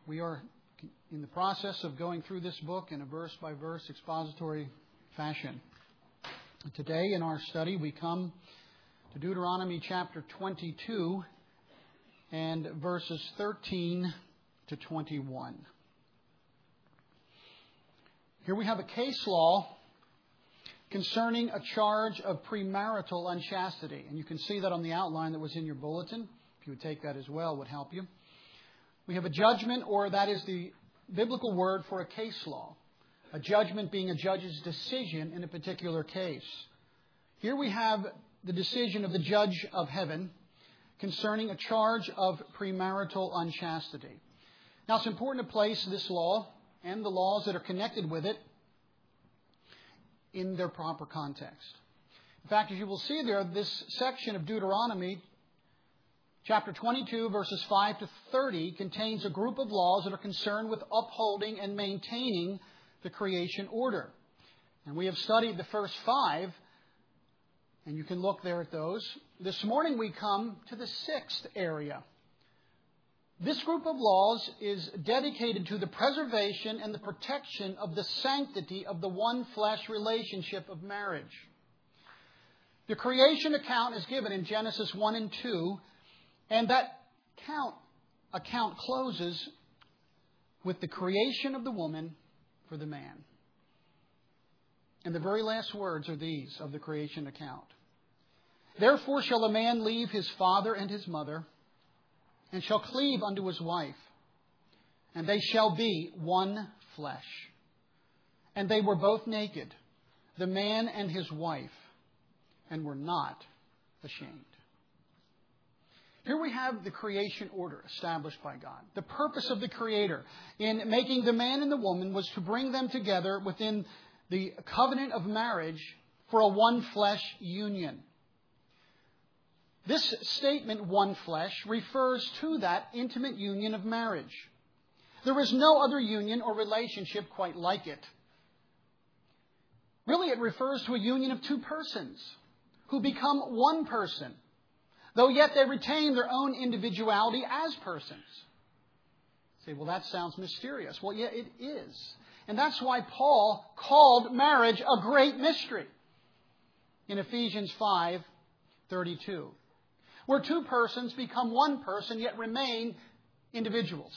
We are in the process of going through this book in a verse-by-verse expository fashion. Today in our study we come to Deuteronomy chapter 22 and verses 13 to 21. Here we have a case law concerning a charge of premarital unchastity. And you can see that on the outline that was in your bulletin. If you would take that as well, it would help you. We have a judgment, or that is the biblical word for a case law. A judgment being a judge's decision in a particular case. Here we have the decision of the judge of heaven concerning a charge of premarital unchastity. Now it's important to place this law and the laws that are connected with it in their proper context. In fact, as you will see there, this section of Deuteronomy, chapter 22, verses 5 to 30, contains a group of laws that are concerned with upholding and maintaining the creation order. And we have studied the first 5, and you can look there at those. This morning we come to the 6th area. This group of laws is dedicated to the preservation and the protection of the sanctity of the one-flesh relationship of marriage. The creation account is given in Genesis 1 and 2, and that account closes with the creation of the woman for the man. And the very last words are these of the creation account. Therefore shall a man leave his father and his mother, and shall cleave unto his wife, and they shall be one flesh. And they were both naked, the man and his wife, and were not ashamed. Here we have the creation order established by God. The purpose of the Creator in making the man and the woman was to bring them together within the covenant of marriage for a one flesh union. This statement, one flesh, refers to that intimate union of marriage. There is no other union or relationship quite like it. Really, it refers to a union of two persons who become one person, though yet they retain their own individuality as persons. You say, well, that sounds mysterious. Well, yeah, it is. And that's why Paul called marriage a great mystery in Ephesians 5:32. Where two persons become one person, yet remain individuals.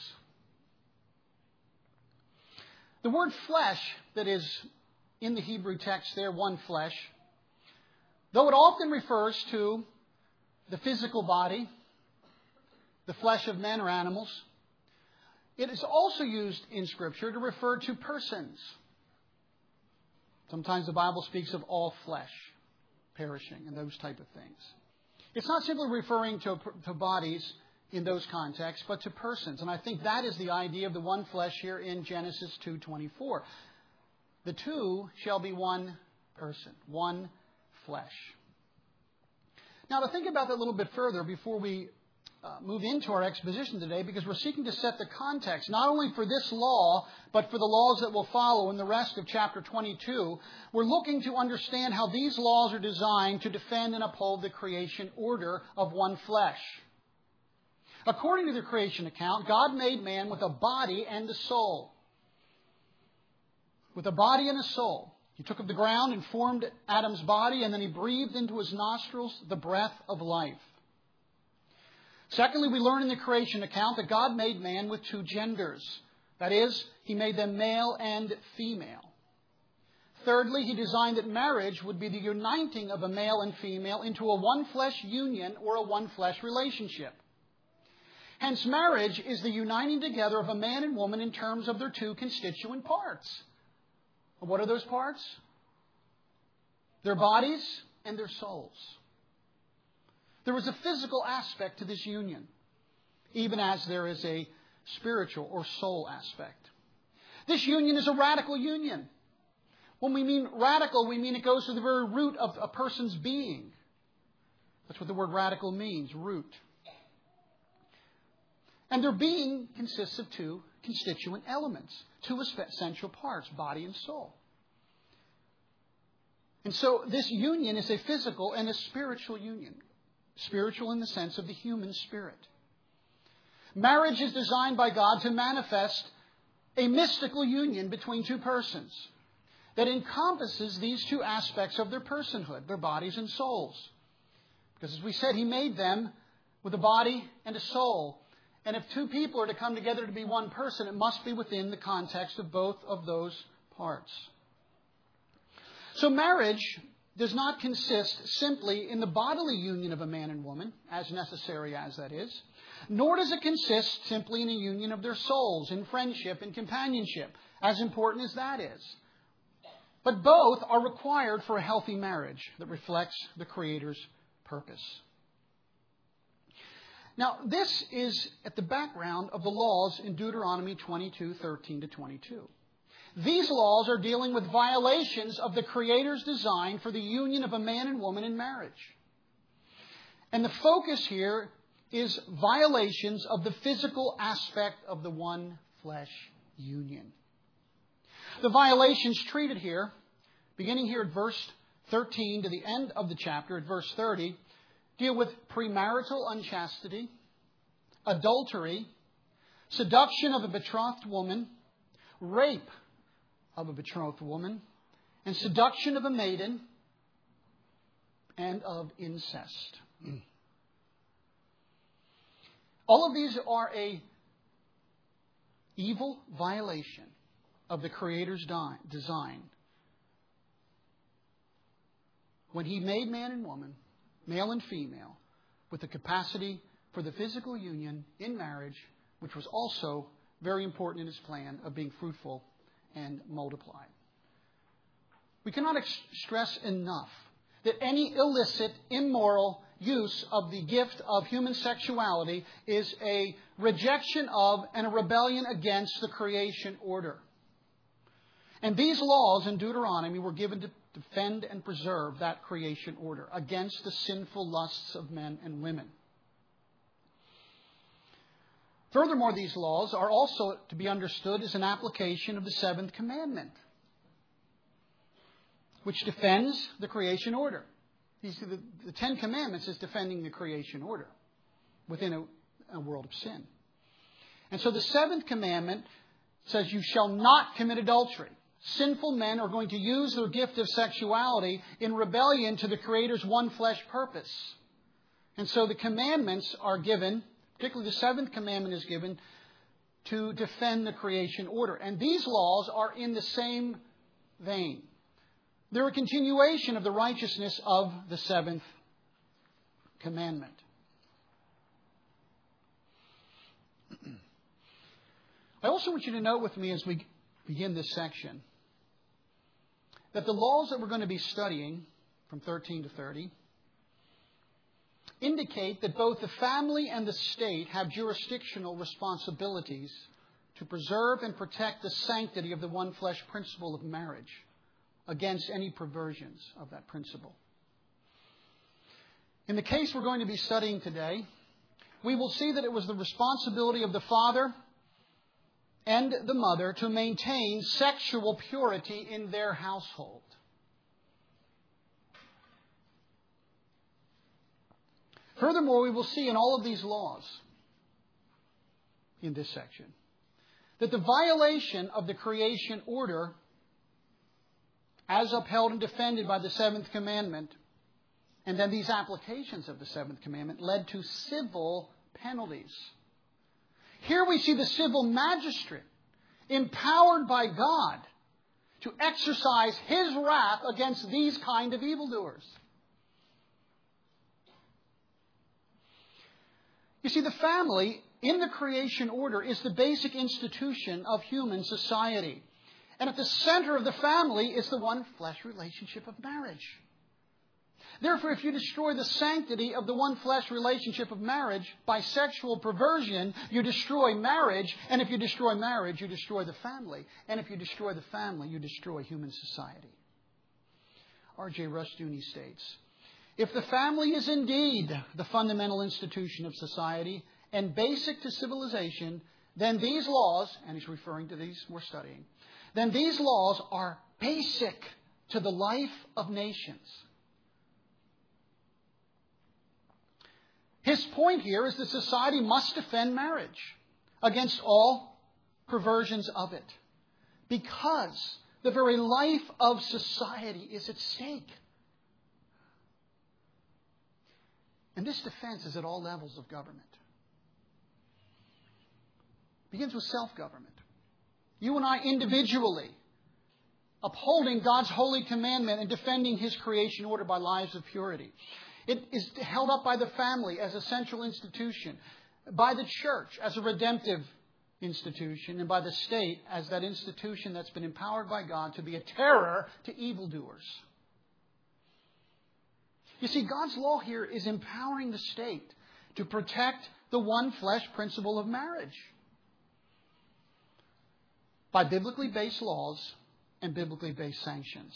The word flesh that is in the Hebrew text there, one flesh, though it often refers to the physical body, the flesh of men or animals, it is also used in Scripture to refer to persons. Sometimes the Bible speaks of all flesh perishing and those type of things. It's not simply referring to bodies in those contexts, but to persons. And I think that is the idea of the one flesh here in Genesis 2:24. The two shall be one person, one flesh. Now, to think about that a little bit further before we move into our exposition today, because we're seeking to set the context, not only for this law, but for the laws that will follow in the rest of chapter 22, we're looking to understand how these laws are designed to defend and uphold the creation order of one flesh. According to the creation account, God made man with a body and a soul. With a body and a soul. He took of the ground and formed Adam's body, and then he breathed into his nostrils the breath of life. Secondly, we learn in the creation account that God made man with two genders. That is, He made them male and female. Thirdly, He designed that marriage would be the uniting of a male and female into a one-flesh union or a one-flesh relationship. Hence, marriage is the uniting together of a man and woman in terms of their two constituent parts. What are those parts? Their bodies and their souls. There is a physical aspect to this union, even as there is a spiritual or soul aspect. This union is a radical union. When we mean radical, we mean it goes to the very root of a person's being. That's what the word radical means, root. And their being consists of two constituent elements, two essential parts, body and soul. And so this union is a physical and a spiritual union. Spiritual in the sense of the human spirit. Marriage is designed by God to manifest a mystical union between two persons that encompasses these two aspects of their personhood, their bodies and souls. Because as we said, He made them with a body and a soul. And if two people are to come together to be one person, it must be within the context of both of those parts. So marriage does not consist simply in the bodily union of a man and woman, as necessary as that is, nor does it consist simply in a union of their souls, in friendship and companionship, as important as that is. But both are required for a healthy marriage that reflects the Creator's purpose. Now, this is at the background of the laws in Deuteronomy 22:13-22. These laws are dealing with violations of the Creator's design for the union of a man and woman in marriage. And the focus here is violations of the physical aspect of the one flesh union. The violations treated here, beginning here at verse 13 to the end of the chapter, at verse 30, deal with premarital unchastity, adultery, seduction of a betrothed woman, rape of a betrothed woman, and seduction of a maiden, and of incest. All of these are a evil violation of the Creator's design when He made man and woman, male and female, with the capacity for the physical union in marriage, which was also very important in His plan of being fruitful and multiplied. We cannot stress enough that any illicit, immoral use of the gift of human sexuality is a rejection of and a rebellion against the creation order. And these laws in Deuteronomy were given to defend and preserve that creation order against the sinful lusts of men and women. Furthermore, these laws are also to be understood as an application of the seventh commandment, which defends the creation order. You see, the Ten Commandments is defending the creation order within a world of sin. And so the seventh commandment says, you shall not commit adultery. Sinful men are going to use their gift of sexuality in rebellion to the Creator's one flesh purpose. And so the commandments are given, particularly the seventh commandment is given, to defend the creation order. And these laws are in the same vein. They're a continuation of the righteousness of the seventh commandment. I also want you to note with me as we begin this section that the laws that we're going to be studying from 13 to 30 indicate that both the family and the state have jurisdictional responsibilities to preserve and protect the sanctity of the one flesh principle of marriage against any perversions of that principle. In the case we're going to be studying today, we will see that it was the responsibility of the father and the mother to maintain sexual purity in their household. Furthermore, we will see in all of these laws in this section that the violation of the creation order, as upheld and defended by the seventh commandment, and then these applications of the seventh commandment, led to civil penalties. Here we see the civil magistrate empowered by God to exercise His wrath against these kind of evildoers. You see, the family in the creation order is the basic institution of human society. And at the center of the family is the one flesh relationship of marriage. Therefore, if you destroy the sanctity of the one flesh relationship of marriage by sexual perversion, you destroy marriage. And if you destroy marriage, you destroy the family. And if you destroy the family, you destroy human society. R.J. Rushdoony states, if the family is indeed the fundamental institution of society and basic to civilization, then these laws, and he's referring to these we're studying, then these laws are basic to the life of nations. His point here is that society must defend marriage against all perversions of it, because the very life of society is at stake. And this defense is at all levels of government. It begins with self-government. You and I individually upholding God's holy commandment and defending His creation order by lives of purity. It is held up by the family as a central institution, by the church as a redemptive institution, and by the state as that institution that's been empowered by God to be a terror to evildoers. You see, God's law here is empowering the state to protect the one flesh principle of marriage by biblically based laws and biblically based sanctions.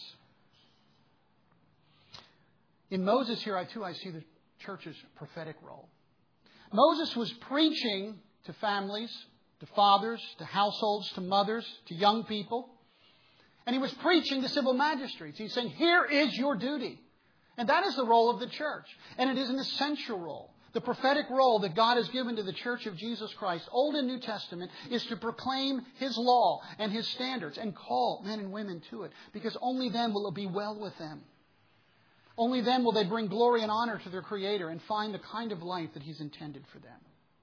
In Moses here, I see the church's prophetic role. Moses was preaching to families, to fathers, to households, to mothers, to young people. And he was preaching to civil magistrates. He's saying, here is your duty. And that is the role of the church. And it is an essential role. The prophetic role that God has given to the Church of Jesus Christ, Old and New Testament, is to proclaim His law and His standards and call men and women to it. Because only then will it be well with them. Only then will they bring glory and honor to their Creator and find the kind of life that He's intended for them.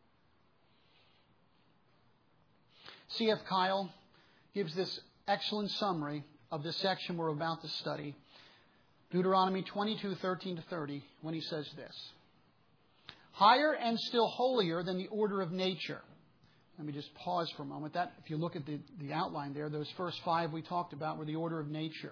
C.F. Kyle gives this excellent summary of this section we're about to study. Deuteronomy 22:13-30, when he says this. Higher and still holier than the order of nature. Let me just pause for a moment. If you look at the outline there, those first 5 we talked about were the order of nature.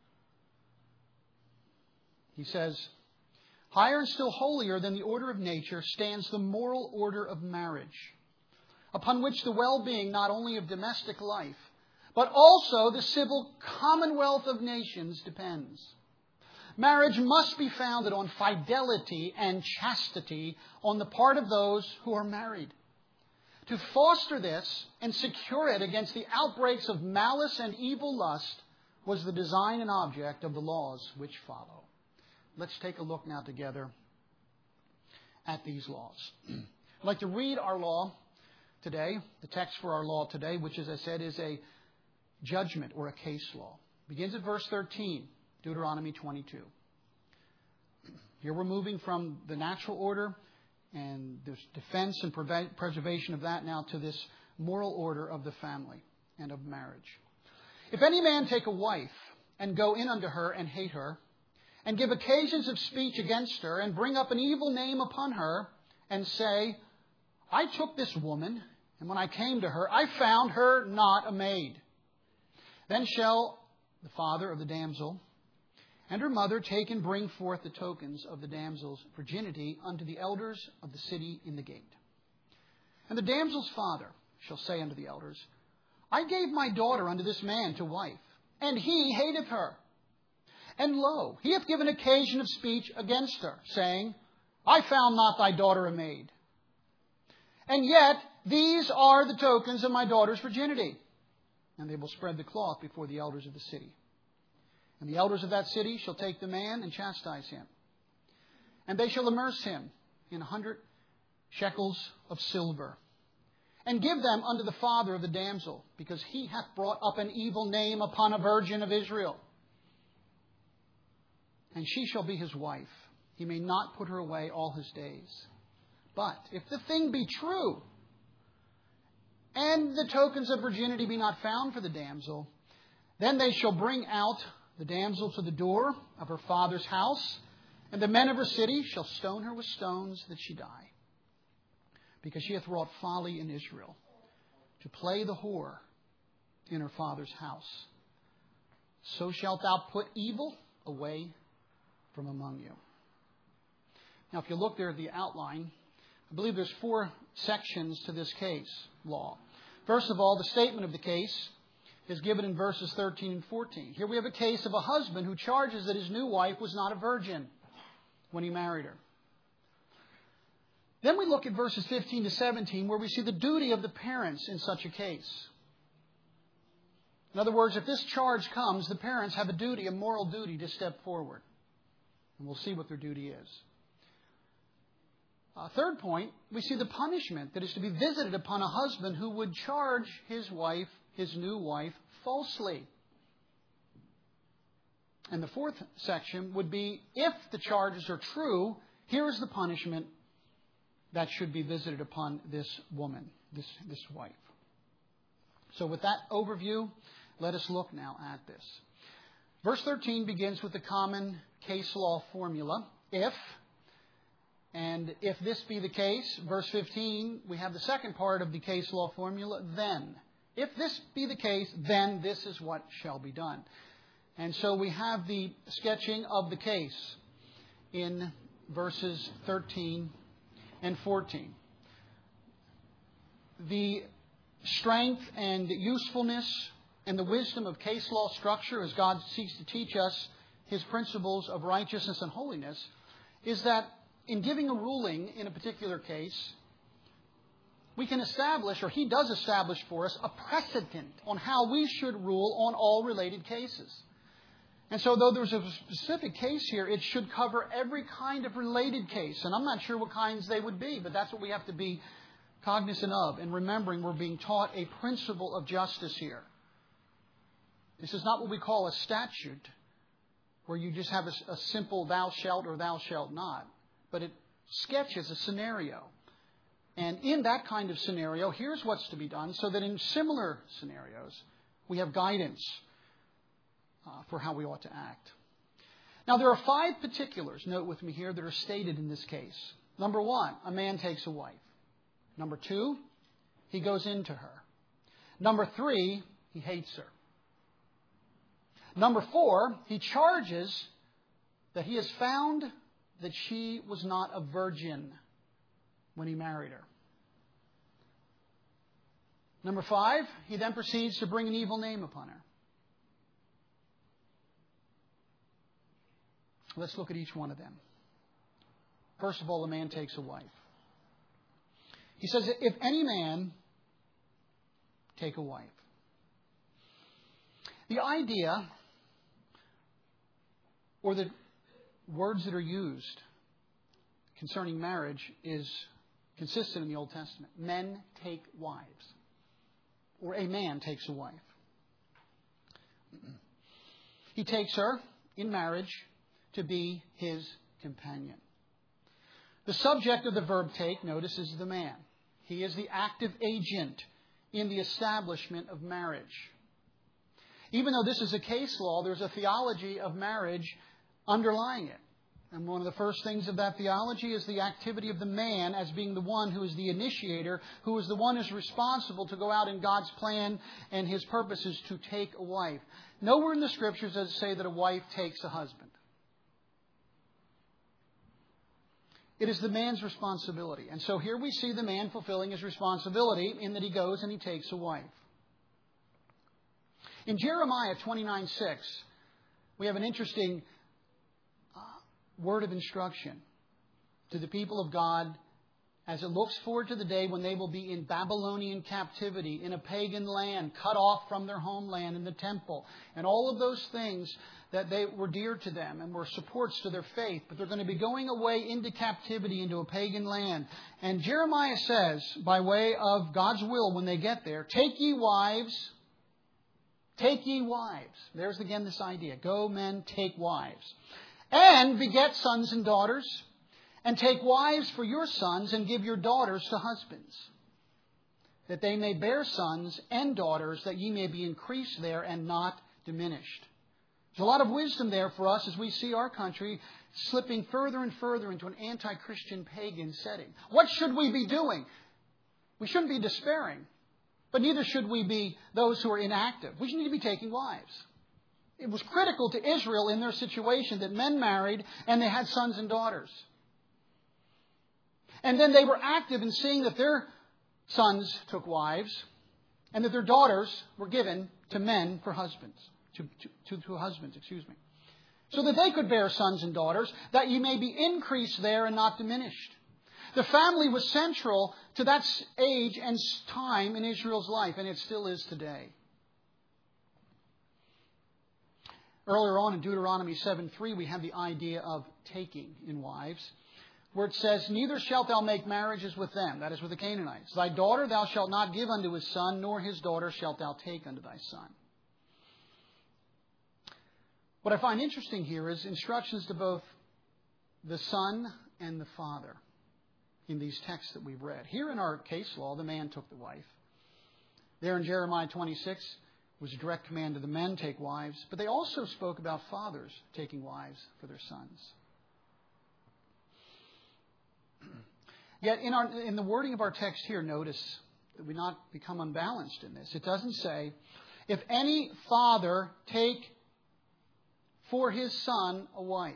He says, higher and still holier than the order of nature stands the moral order of marriage, upon which the well-being not only of domestic life, but also the civil commonwealth of nations depends. Marriage must be founded on fidelity and chastity on the part of those who are married. To foster this and secure it against the outbreaks of malice and evil lust was the design and object of the laws which follow. Let's take a look now together at these laws. I'd like to read our law today, the text for our law today, which, as I said, is a judgment or a case law. It begins at verse 13, Deuteronomy 22. Here we're moving from the natural order and there's defense and preservation of that now to this moral order of the family and of marriage. If any man take a wife and go in unto her and hate her, and give occasions of speech against her, and bring up an evil name upon her, and say, I took this woman, and when I came to her, I found her not a maid. Then shall the father of the damsel and her mother take and bring forth the tokens of the damsel's virginity unto the elders of the city in the gate. And the damsel's father shall say unto the elders, I gave my daughter unto this man to wife, and he hateth her. And lo, he hath given occasion of speech against her, saying, I found not thy daughter a maid. And yet these are the tokens of my daughter's virginity. And they will spread the cloth before the elders of the city. And the elders of that city shall take the man and chastise him. And they shall immerse him in 100 shekels of silver. And give them unto the father of the damsel, because he hath brought up an evil name upon a virgin of Israel. And she shall be his wife. He may not put her away all his days. But if the thing be true, and the tokens of virginity be not found for the damsel, then they shall bring out the damsel to the door of her father's house, and the men of her city shall stone her with stones that she die. Because she hath wrought folly in Israel, to play the whore in her father's house. So shalt thou put evil away from among you. Now, if you look there at the outline, I believe there's 4 sections to this case law. First of all, the statement of the case is given in verses 13 and 14. Here we have a case of a husband who charges that his new wife was not a virgin when he married her. Then we look at verses 15 to 17, where we see the duty of the parents in such a case. In other words, if this charge comes, the parents have a duty, a moral duty, to step forward. And we'll see what their duty is. Third point, we see the punishment that is to be visited upon a husband who would charge his wife, his new wife, falsely. And the fourth section would be, if the charges are true, here is the punishment that should be visited upon this woman, this wife. So with that overview, let us look now at this. Verse 13 begins with the common case law formula, if. And if this be the case, verse 15, we have the second part of the case law formula, then. If this be the case, then this is what shall be done. And so we have the sketching of the case in verses 13 and 14. The strength and usefulness and the wisdom of case law structure, as God seeks to teach us His principles of righteousness and holiness, is that in giving a ruling in a particular case, we can establish, or He does establish for us, a precedent on how we should rule on all related cases. And so though there's a specific case here, it should cover every kind of related case. And I'm not sure what kinds they would be, but that's what we have to be cognizant of. And remembering we're being taught a principle of justice here. This is not what we call a statute, where you just have a simple thou shalt or thou shalt not. But it sketches a scenario. And in that kind of scenario, here's what's to be done, so that in similar scenarios, we have guidance for how we ought to act. Now, there are 5 particulars, note with me here, that are stated in this case. Number 1, a man takes a wife. Number 2, he goes into her. Number 3, he hates her. Number 4, he charges that he has found that she was not a virgin when he married her. Number 5, he then proceeds to bring an evil name upon her. Let's look at each one of them. First of all, a man takes a wife. He says, if any man take a wife. The idea, or the words that are used concerning marriage, is consistent in the Old Testament. Men take wives. Or a man takes a wife. He takes her in marriage to be his companion. The subject of the verb take, notice, is the man. He is the active agent in the establishment of marriage. Even though this is a case law, there's a theology of marriage underlying it. And one of the first things of that theology is the activity of the man as being the one who is the initiator, who is the one who is responsible to go out in God's plan and His purposes to take a wife. Nowhere in the Scriptures does it say that a wife takes a husband. It is the man's responsibility. And so here we see the man fulfilling his responsibility in that he goes and he takes a wife. In Jeremiah 29:6, we have an interesting word of instruction to the people of God as it looks forward to the day when they will be in Babylonian captivity, in a pagan land, cut off from their homeland in the temple, and all of those things that they were dear to them and were supports to their faith. But they're going to be going away into captivity, into a pagan land. And Jeremiah says, by way of God's will when they get there, take ye wives. Take ye wives. There's again this idea. Go, men, take wives. And beget sons and daughters. And take wives for your sons and give your daughters to husbands. That they may bear sons and daughters, that ye may be increased there and not diminished. There's a lot of wisdom there for us as we see our country slipping further and further into an anti-Christian pagan setting. What should we be doing? We shouldn't be despairing. But neither should we be those who are inactive. We need to be taking wives. It was critical to Israel in their situation that men married and they had sons and daughters. And then they were active in seeing that their sons took wives and that their daughters were given to men for husbands. To husbands, so that they could bear sons and daughters, that ye may be increased there and not diminished. The family was central to that age and time in Israel's life, and it still is today. Earlier on in Deuteronomy 7:3, we have the idea of taking in wives. where it says, neither shalt thou make marriages with them, that is with the Canaanites. Thy daughter thou shalt not give unto his son, nor his daughter shalt thou take unto thy son. What I find interesting here is instructions to both the son and the father in these texts that we've read. Here in our case law, the man took the wife. There in Jeremiah 26 was a direct command to the men, take wives. But they also spoke about fathers taking wives for their sons. Yet in the wording of our text here, notice that we not become unbalanced in this. It doesn't say, if any father take for his son a wife,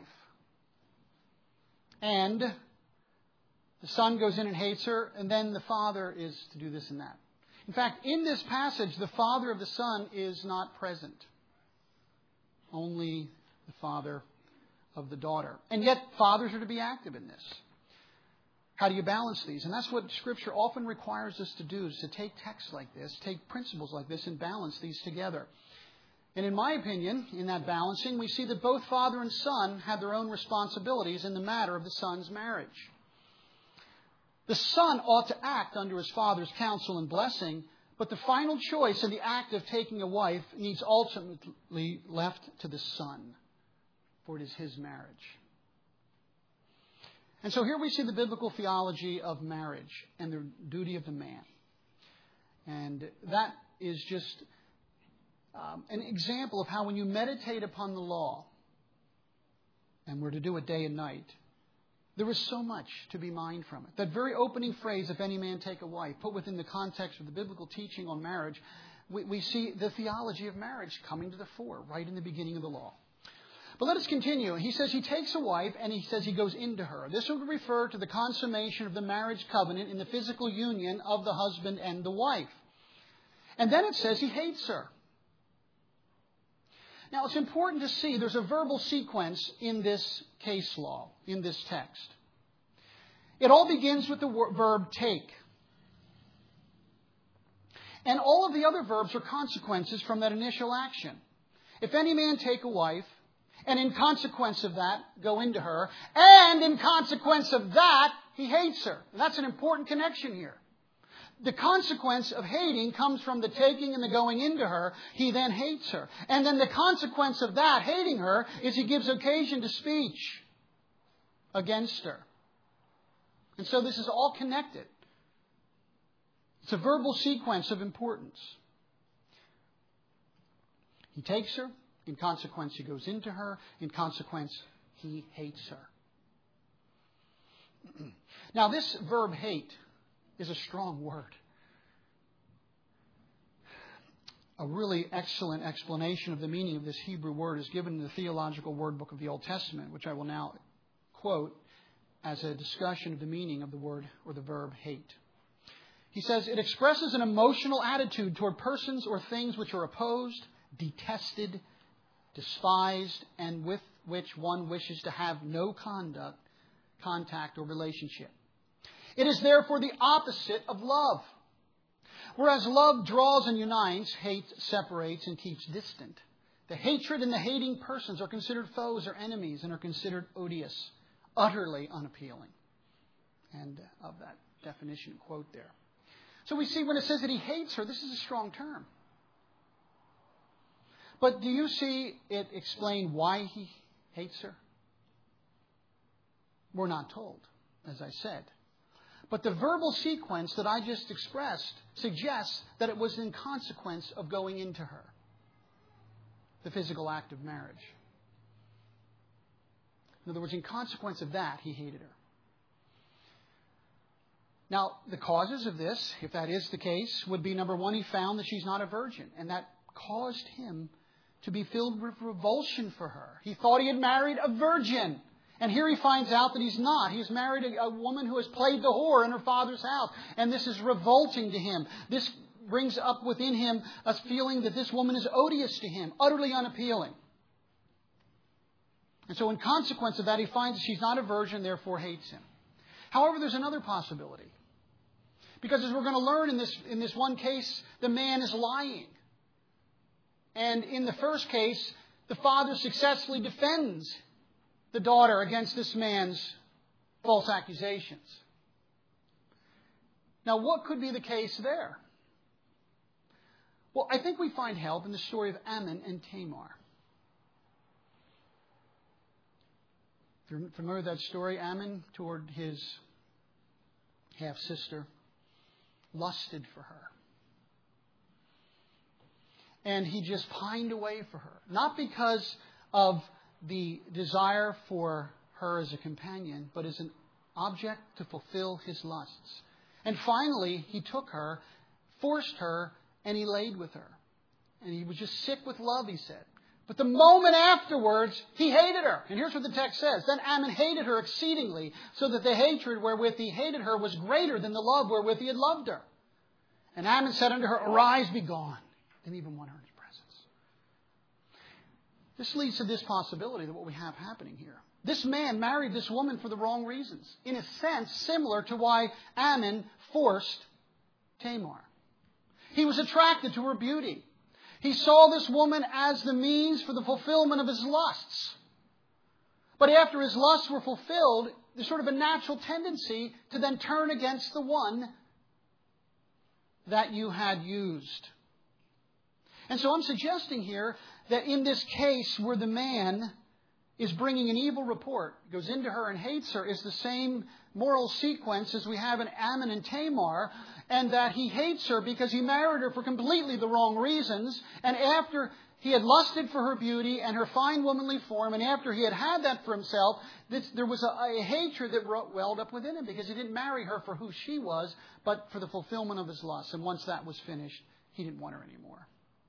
and the son goes in and hates her, and then the father is to do this and that. In fact, in this passage, the father of the son is not present. Only the father of the daughter. And yet, fathers are to be active in this. How do you balance these? And that's what Scripture often requires us to do, is to take texts like this, take principles like this, and balance these together. And in my opinion, in that balancing, we see that both father and son have their own responsibilities in the matter of the son's marriage. The son ought to act under his father's counsel and blessing, but the final choice in the act of taking a wife needs ultimately left to the son, for it is his marriage. And so here we see the biblical theology of marriage and the duty of the man. And that is just an example of how when you meditate upon the law, and we're to do it day and night, there is so much to be mined from it. That very opening phrase, if any man take a wife, put within the context of the biblical teaching on marriage, we see the theology of marriage coming to the fore right in the beginning of the law. But let us continue. He says he takes a wife and he says he goes into her. This would refer to the consummation of the marriage covenant in the physical union of the husband and the wife. And then it says he hates her. Now, it's important to see there's a verbal sequence in this case law, in this text. It all begins with the verb take. And all of the other verbs are consequences from that initial action. If any man take a wife, and in consequence of that, go into her, and in consequence of that, he hates her. And that's an important connection here. The consequence of hating comes from the taking and the going into her. He then hates her. And then the consequence of that, hating her, is he gives occasion to speech against her. And so this is all connected. It's a verbal sequence of importance. He takes her. In consequence, he goes into her. In consequence, he hates her. Now, this verb hate is a strong word. A really excellent explanation of the meaning of this Hebrew word is given in the Theological Word Book of the Old Testament, which I will now quote as a discussion of the meaning of the word or the verb hate. He says, it expresses an emotional attitude toward persons or things which are opposed, detested, despised, and with which one wishes to have no contact or relationship. It is therefore the opposite of love. Whereas love draws and unites, hate separates and keeps distant. The hatred and the hating persons are considered foes or enemies and are considered odious, utterly unappealing. End of that definition quote there. So we see when it says that he hates her, this is a strong term. But do you see it explain why he hates her? We're not told, as I said. But the verbal sequence that I just expressed suggests that it was in consequence of going into her, the physical act of marriage. In other words, in consequence of that, he hated her. Now, the causes of this, if that is the case, would be, number one, he found that she's not a virgin, and that caused him to be filled with revulsion for her. He thought he had married a virgin. And here he finds out that he's not. He's married a woman who has played the whore in her father's house. And this is revolting to him. This brings up within him a feeling that this woman is odious to him, utterly unappealing. And so in consequence of that, he finds that she's not a virgin, therefore hates him. However, there's another possibility. Because as we're going to learn in this one case, the man is lying. And in the first case, the father successfully defends the daughter against this man's false accusations. Now, what could be the case there? Well, I think we find help in the story of Ammon and Tamar. If you're familiar with that story, Ammon, toward his half-sister, lusted for her. And he just pined away for her. Not because of the desire for her as a companion, but as an object to fulfill his lusts. And finally, he took her, forced her, and he laid with her. And he was just sick with love, he said. But the moment afterwards, he hated her. And here's what the text says. Then Ammon hated her exceedingly, so that the hatred wherewith he hated her was greater than the love wherewith he had loved her. And Ammon said unto her, Arise, be gone. Didn't even want her in his presence. This leads to this possibility that what we have happening here. This man married this woman for the wrong reasons. In a sense, similar to why Ammon forced Tamar. He was attracted to her beauty. He saw this woman as the means for the fulfillment of his lusts. But after his lusts were fulfilled, there's sort of a natural tendency to then turn against the one that you had used. And so I'm suggesting here that in this case where the man is bringing an evil report, goes into her and hates her, is the same moral sequence as we have in Ammon and Tamar, and that he hates her because he married her for completely the wrong reasons, and after he had lusted for her beauty and her fine womanly form, and after he had had that for himself, there was a hatred that welled up within him because he didn't marry her for who she was, but for the fulfillment of his lusts. And once that was finished, he didn't want her anymore.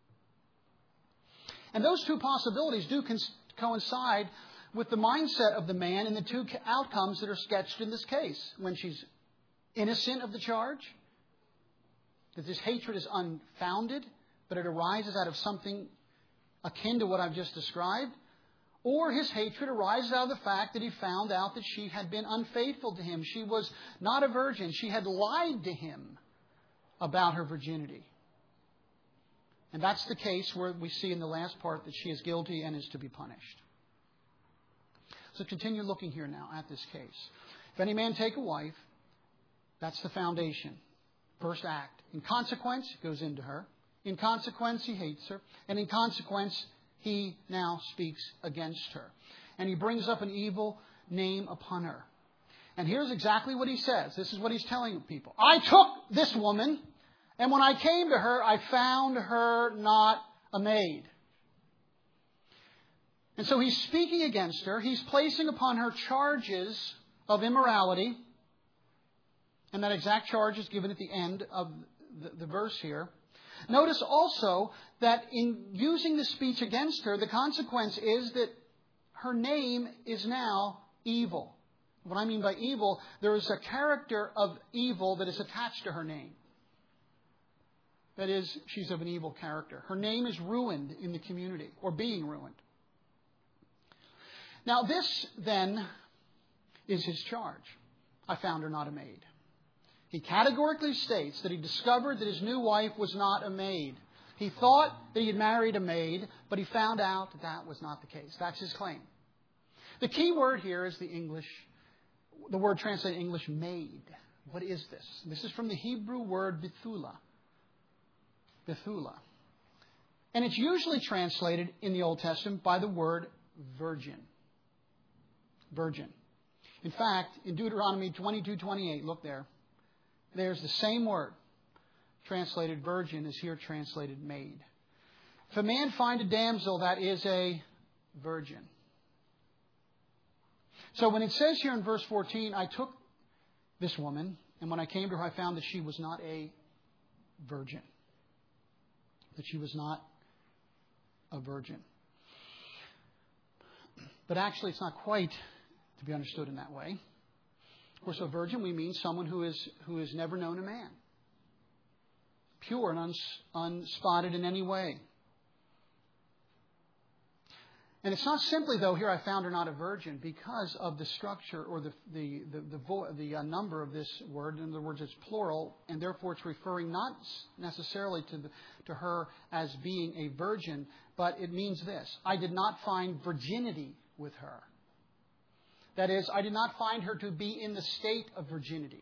And those two possibilities do coincide with the mindset of the man in the two outcomes that are sketched in this case. When she's innocent of the charge, that this hatred is unfounded, but it arises out of something akin to what I've just described. Or his hatred arises out of the fact that he found out that she had been unfaithful to him. She was not a virgin. She had lied to him about her virginity. And that's the case where we see in the last part that she is guilty and is to be punished. So continue looking here now at this case. If any man take a wife, that's the foundation. First act. In consequence, it goes into her. In consequence, he hates her. And in consequence, he now speaks against her. And he brings up an evil name upon her. And here's exactly what he says. This is what he's telling people. I took this woman, and when I came to her, I found her not a maid. And so he's speaking against her. He's placing upon her charges of immorality. And that exact charge is given at the end of the verse here. Notice also that in using the speech against her, the consequence is that her name is now evil. What I mean by evil, there is a character of evil that is attached to her name. That is, she's of an evil character. Her name is ruined in the community, or being ruined. Now this, then, is his charge. I found her not a maid. He categorically states that he discovered that his new wife was not a maid. He thought that he had married a maid, but he found out that that was not the case. That's his claim. The key word here is the word translated in English, maid. What is this? This is from the Hebrew word Bethula. Bethula. And it's usually translated in the Old Testament by the word virgin. Virgin. In fact, in Deuteronomy 22:28, look there. There's the same word translated virgin is here translated maid. If a man find a damsel that is a virgin. So when it says here in verse 14, I took this woman, and when I came to her, I found that she was not a virgin. That she was not a virgin. But actually, it's not quite to be understood in that way. Of course, a virgin, we mean someone who has never known a man. Pure and unspotted in any way. And it's not simply, though, here I found her not a virgin, because of the structure or the number of this word. In other words, it's plural, and therefore it's referring not necessarily to her as being a virgin, but it means this. I did not find virginity with her. That is, I did not find her to be in the state of virginity.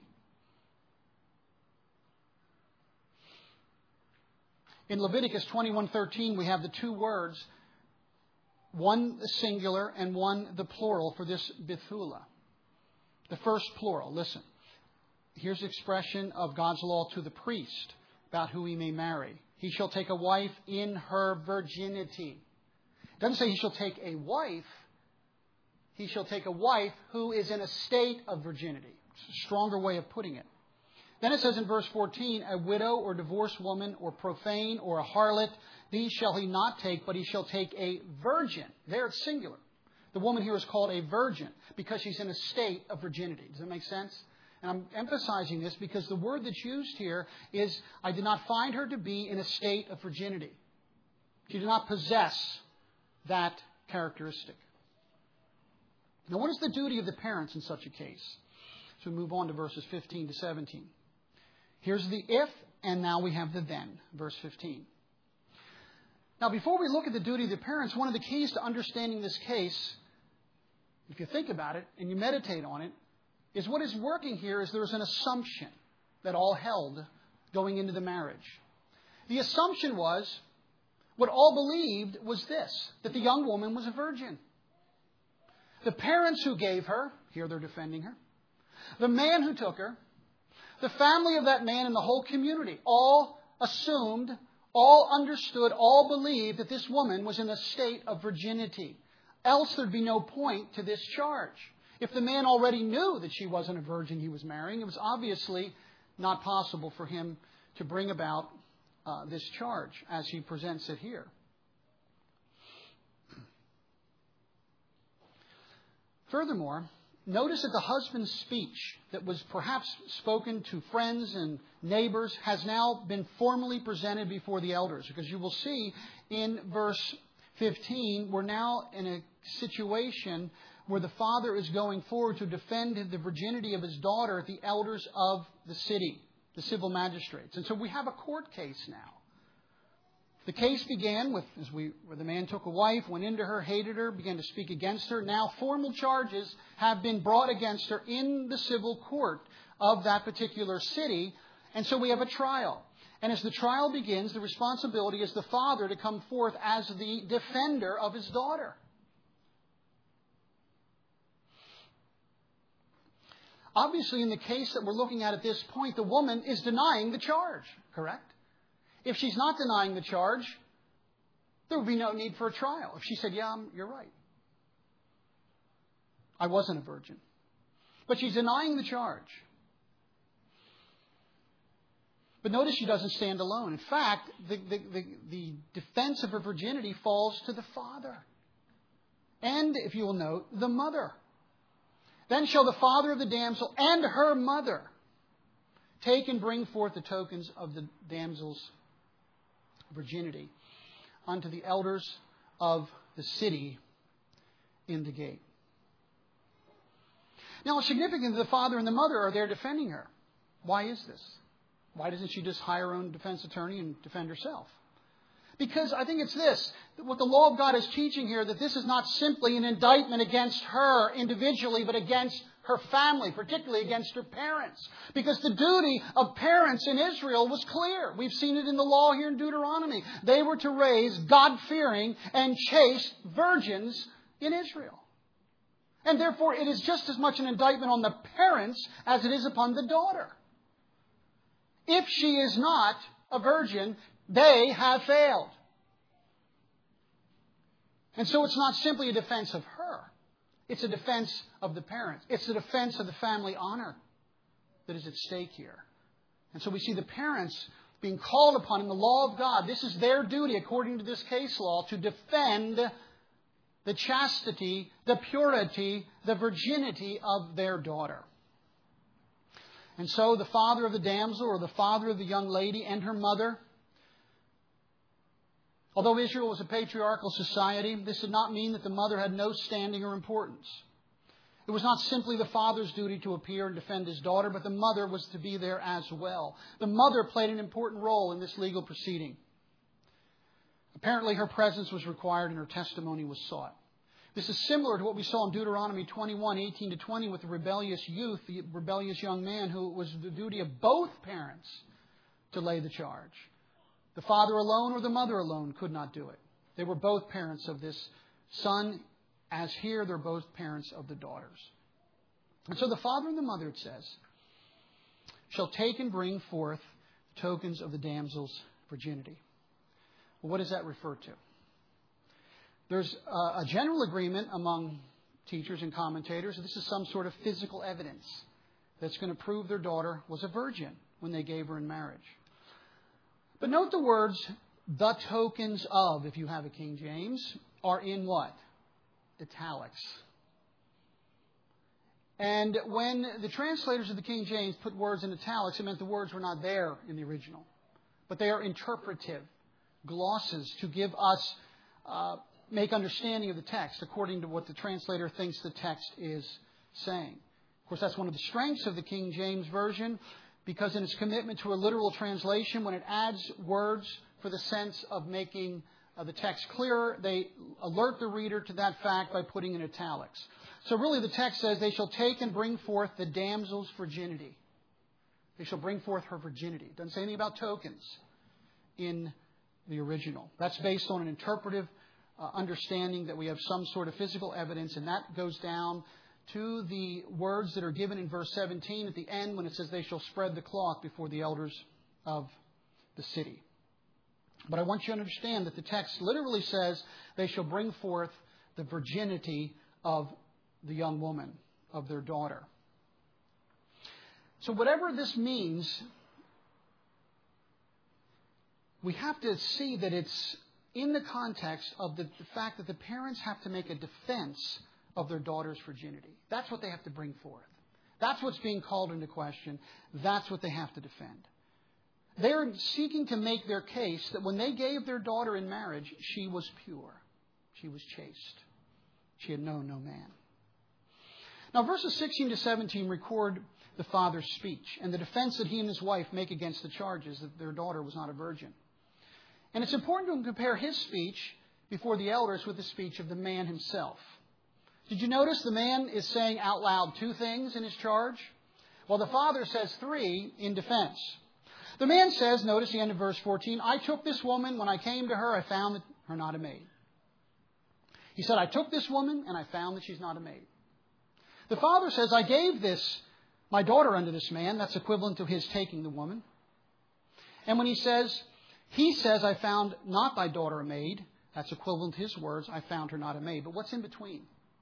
In Leviticus 21:13, we have the two words, one the singular and one the plural for this Bethula. The first plural, listen. Here's the expression of God's law to the priest about who he may marry. He shall take a wife in her virginity. It doesn't say he shall take a wife. He shall take a wife who is in a state of virginity. It's a stronger way of putting it. Then it says in verse 14, a widow or divorced woman or profane or a harlot, these shall he not take, but he shall take a virgin. There it's singular. The woman here is called a virgin because she's in a state of virginity. Does that make sense? And I'm emphasizing this because the word that's used here is, I did not find her to be in a state of virginity. She did not possess that characteristic. Now, what is the duty of the parents in such a case? So we move on to verses 15 to 17. Here's the if, and now we have the then. Verse 15. Now, before we look at the duty of the parents, one of the keys to understanding this case, if you think about it and you meditate on it, is what is working here is there's an assumption that all held going into the marriage. The assumption was, what all believed was this, that the young woman was a virgin. The parents who gave her, here they're defending her, the man who took her, the family of that man and the whole community all assumed, all understood, all believed that this woman was in a state of virginity. Else there'd be no point to this charge. If the man already knew that she wasn't a virgin he was marrying, it was obviously not possible for him to bring about this charge as he presents it here. Furthermore, notice that the husband's speech that was perhaps spoken to friends and neighbors has now been formally presented before the elders. Because you will see in verse 15, we're now in a situation where the father is going forward to defend the virginity of his daughter at the elders of the city, the civil magistrates. And so we have a court case now. The case began with, where the man took a wife, went into her, hated her, began to speak against her. Now formal charges have been brought against her in the civil court of that particular city. And so we have a trial. And as the trial begins, the responsibility is the father to come forth as the defender of his daughter. Obviously, in the case that we're looking at this point, the woman is denying the charge, correct? If she's not denying the charge, there would be no need for a trial. If she said, yeah, you're right, I wasn't a virgin. But she's denying the charge. But notice she doesn't stand alone. In fact, the defense of her virginity falls to the father. And, if you will note, the mother. Then shall the father of the damsel and her mother take and bring forth the tokens of the damsel's virginity unto the elders of the city in the gate. Now, it's significant that the father and the mother are there defending her. Why is this? Why doesn't she just hire her own defense attorney and defend herself? Because I think it's this, what the law of God is teaching here, that this is not simply an indictment against her individually, but against her family, particularly against her parents. Because the duty of parents in Israel was clear. We've seen it in the law here in Deuteronomy. They were to raise God-fearing and chaste virgins in Israel. And therefore, it is just as much an indictment on the parents as it is upon the daughter. If she is not a virgin, they have failed. And so it's not simply a defense of her. It's a defense of the parents. It's a defense of the family honor that is at stake here. And so we see the parents being called upon in the law of God. This is their duty, according to this case law, to defend the chastity, the purity, the virginity of their daughter. And so the father of the damsel, or the father of the young lady, and her mother, although Israel was a patriarchal society, this did not mean that the mother had no standing or importance. It was not simply the father's duty to appear and defend his daughter, but the mother was to be there as well. The mother played an important role in this legal proceeding. Apparently her presence was required and her testimony was sought. This is similar to what we saw in Deuteronomy 21:18-20 with the rebellious youth, the rebellious young man who it was the duty of both parents to lay the charge. The father alone or the mother alone could not do it. They were both parents of this son, as here they're both parents of the daughters. And so the father and the mother, it says, shall take and bring forth tokens of the damsel's virginity. Well, what does that refer to? There's a general agreement among teachers and commentators that this is some sort of physical evidence that's going to prove their daughter was a virgin when they gave her in marriage. But note the words, the tokens of, if you have a King James, are in what? Italics. And when the translators of the King James put words in italics, it meant the words were not there in the original. But they are interpretive glosses to give us, make understanding of the text according to what the translator thinks the text is saying. Of course, that's one of the strengths of the King James Version, because in its commitment to a literal translation, when it adds words for the sense of making the text clearer, they alert the reader to that fact by putting in italics. So really the text says, they shall take and bring forth the damsel's virginity. They shall bring forth her virginity. It doesn't say anything about tokens in the original. That's based on an interpretive understanding that we have some sort of physical evidence, and that goes down to the words that are given in verse 17 at the end when it says they shall spread the cloth before the elders of the city. But I want you to understand that the text literally says they shall bring forth the virginity of the young woman, of their daughter. So whatever this means, we have to see that it's in the context of the fact that the parents have to make a defense of their daughter's virginity. That's what they have to bring forth. That's what's being called into question. That's what they have to defend. They're seeking to make their case that when they gave their daughter in marriage, she was pure. She was chaste. She had known no man. Now, verses 16 to 17 record the father's speech and the defense that he and his wife make against the charges that their daughter was not a virgin. And it's important to compare his speech before the elders with the speech of the man himself. Did you notice the man is saying out loud two things in his charge? Well, the father says three in defense. The man says, notice the end of verse 14, I took this woman, when I came to her, I found her not a maid. He said, I took this woman and I found that she's not a maid. The father says, I gave my daughter unto this man. That's equivalent to his taking the woman. And when he says, I found not thy daughter a maid. That's equivalent to his words, I found her not a maid. But what's in between?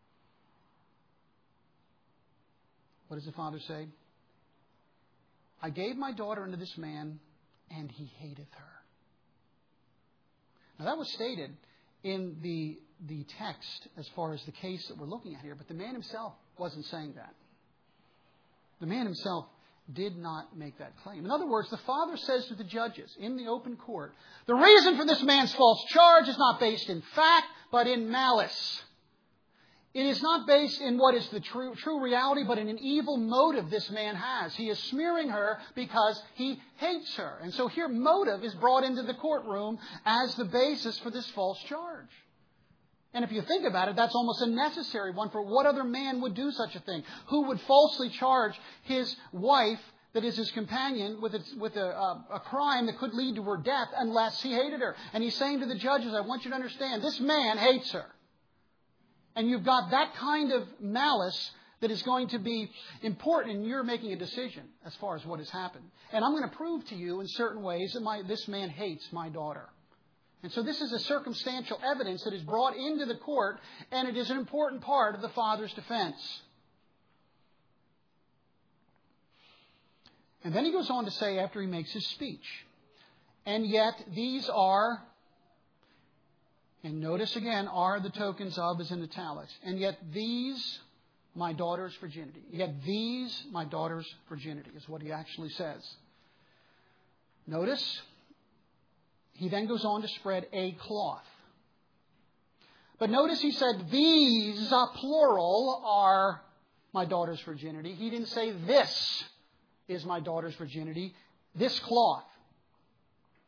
What does the father say? I gave my daughter unto this man, and he hateth her. Now that was stated in the text as far as the case that we're looking at here, but the man himself wasn't saying that. The man himself did not make that claim. In other words, the father says to the judges in the open court, the reason for this man's false charge is not based in fact, but in malice. It is not based in what is the true reality, but in an evil motive this man has. He is smearing her because he hates her. And so here motive is brought into the courtroom as the basis for this false charge. And if you think about it, that's almost a necessary one, for what other man would do such a thing? Who would falsely charge his wife, that is his companion, with a crime that could lead to her death unless he hated her? And he's saying to the judges, I want you to understand, this man hates her. And you've got that kind of malice that is going to be important, and you're making a decision as far as what has happened. And I'm going to prove to you in certain ways that this man hates my daughter. And so this is a circumstantial evidence that is brought into the court, and it is an important part of the father's defense. And then he goes on to say, after he makes his speech, and yet these are, and notice again, are the tokens of is in italics, and yet these, my daughter's virginity. Yet these, my daughter's virginity, is what he actually says. Notice, he then goes on to spread a cloth. But notice he said, these, plural, are my daughter's virginity. He didn't say, this is my daughter's virginity. This cloth.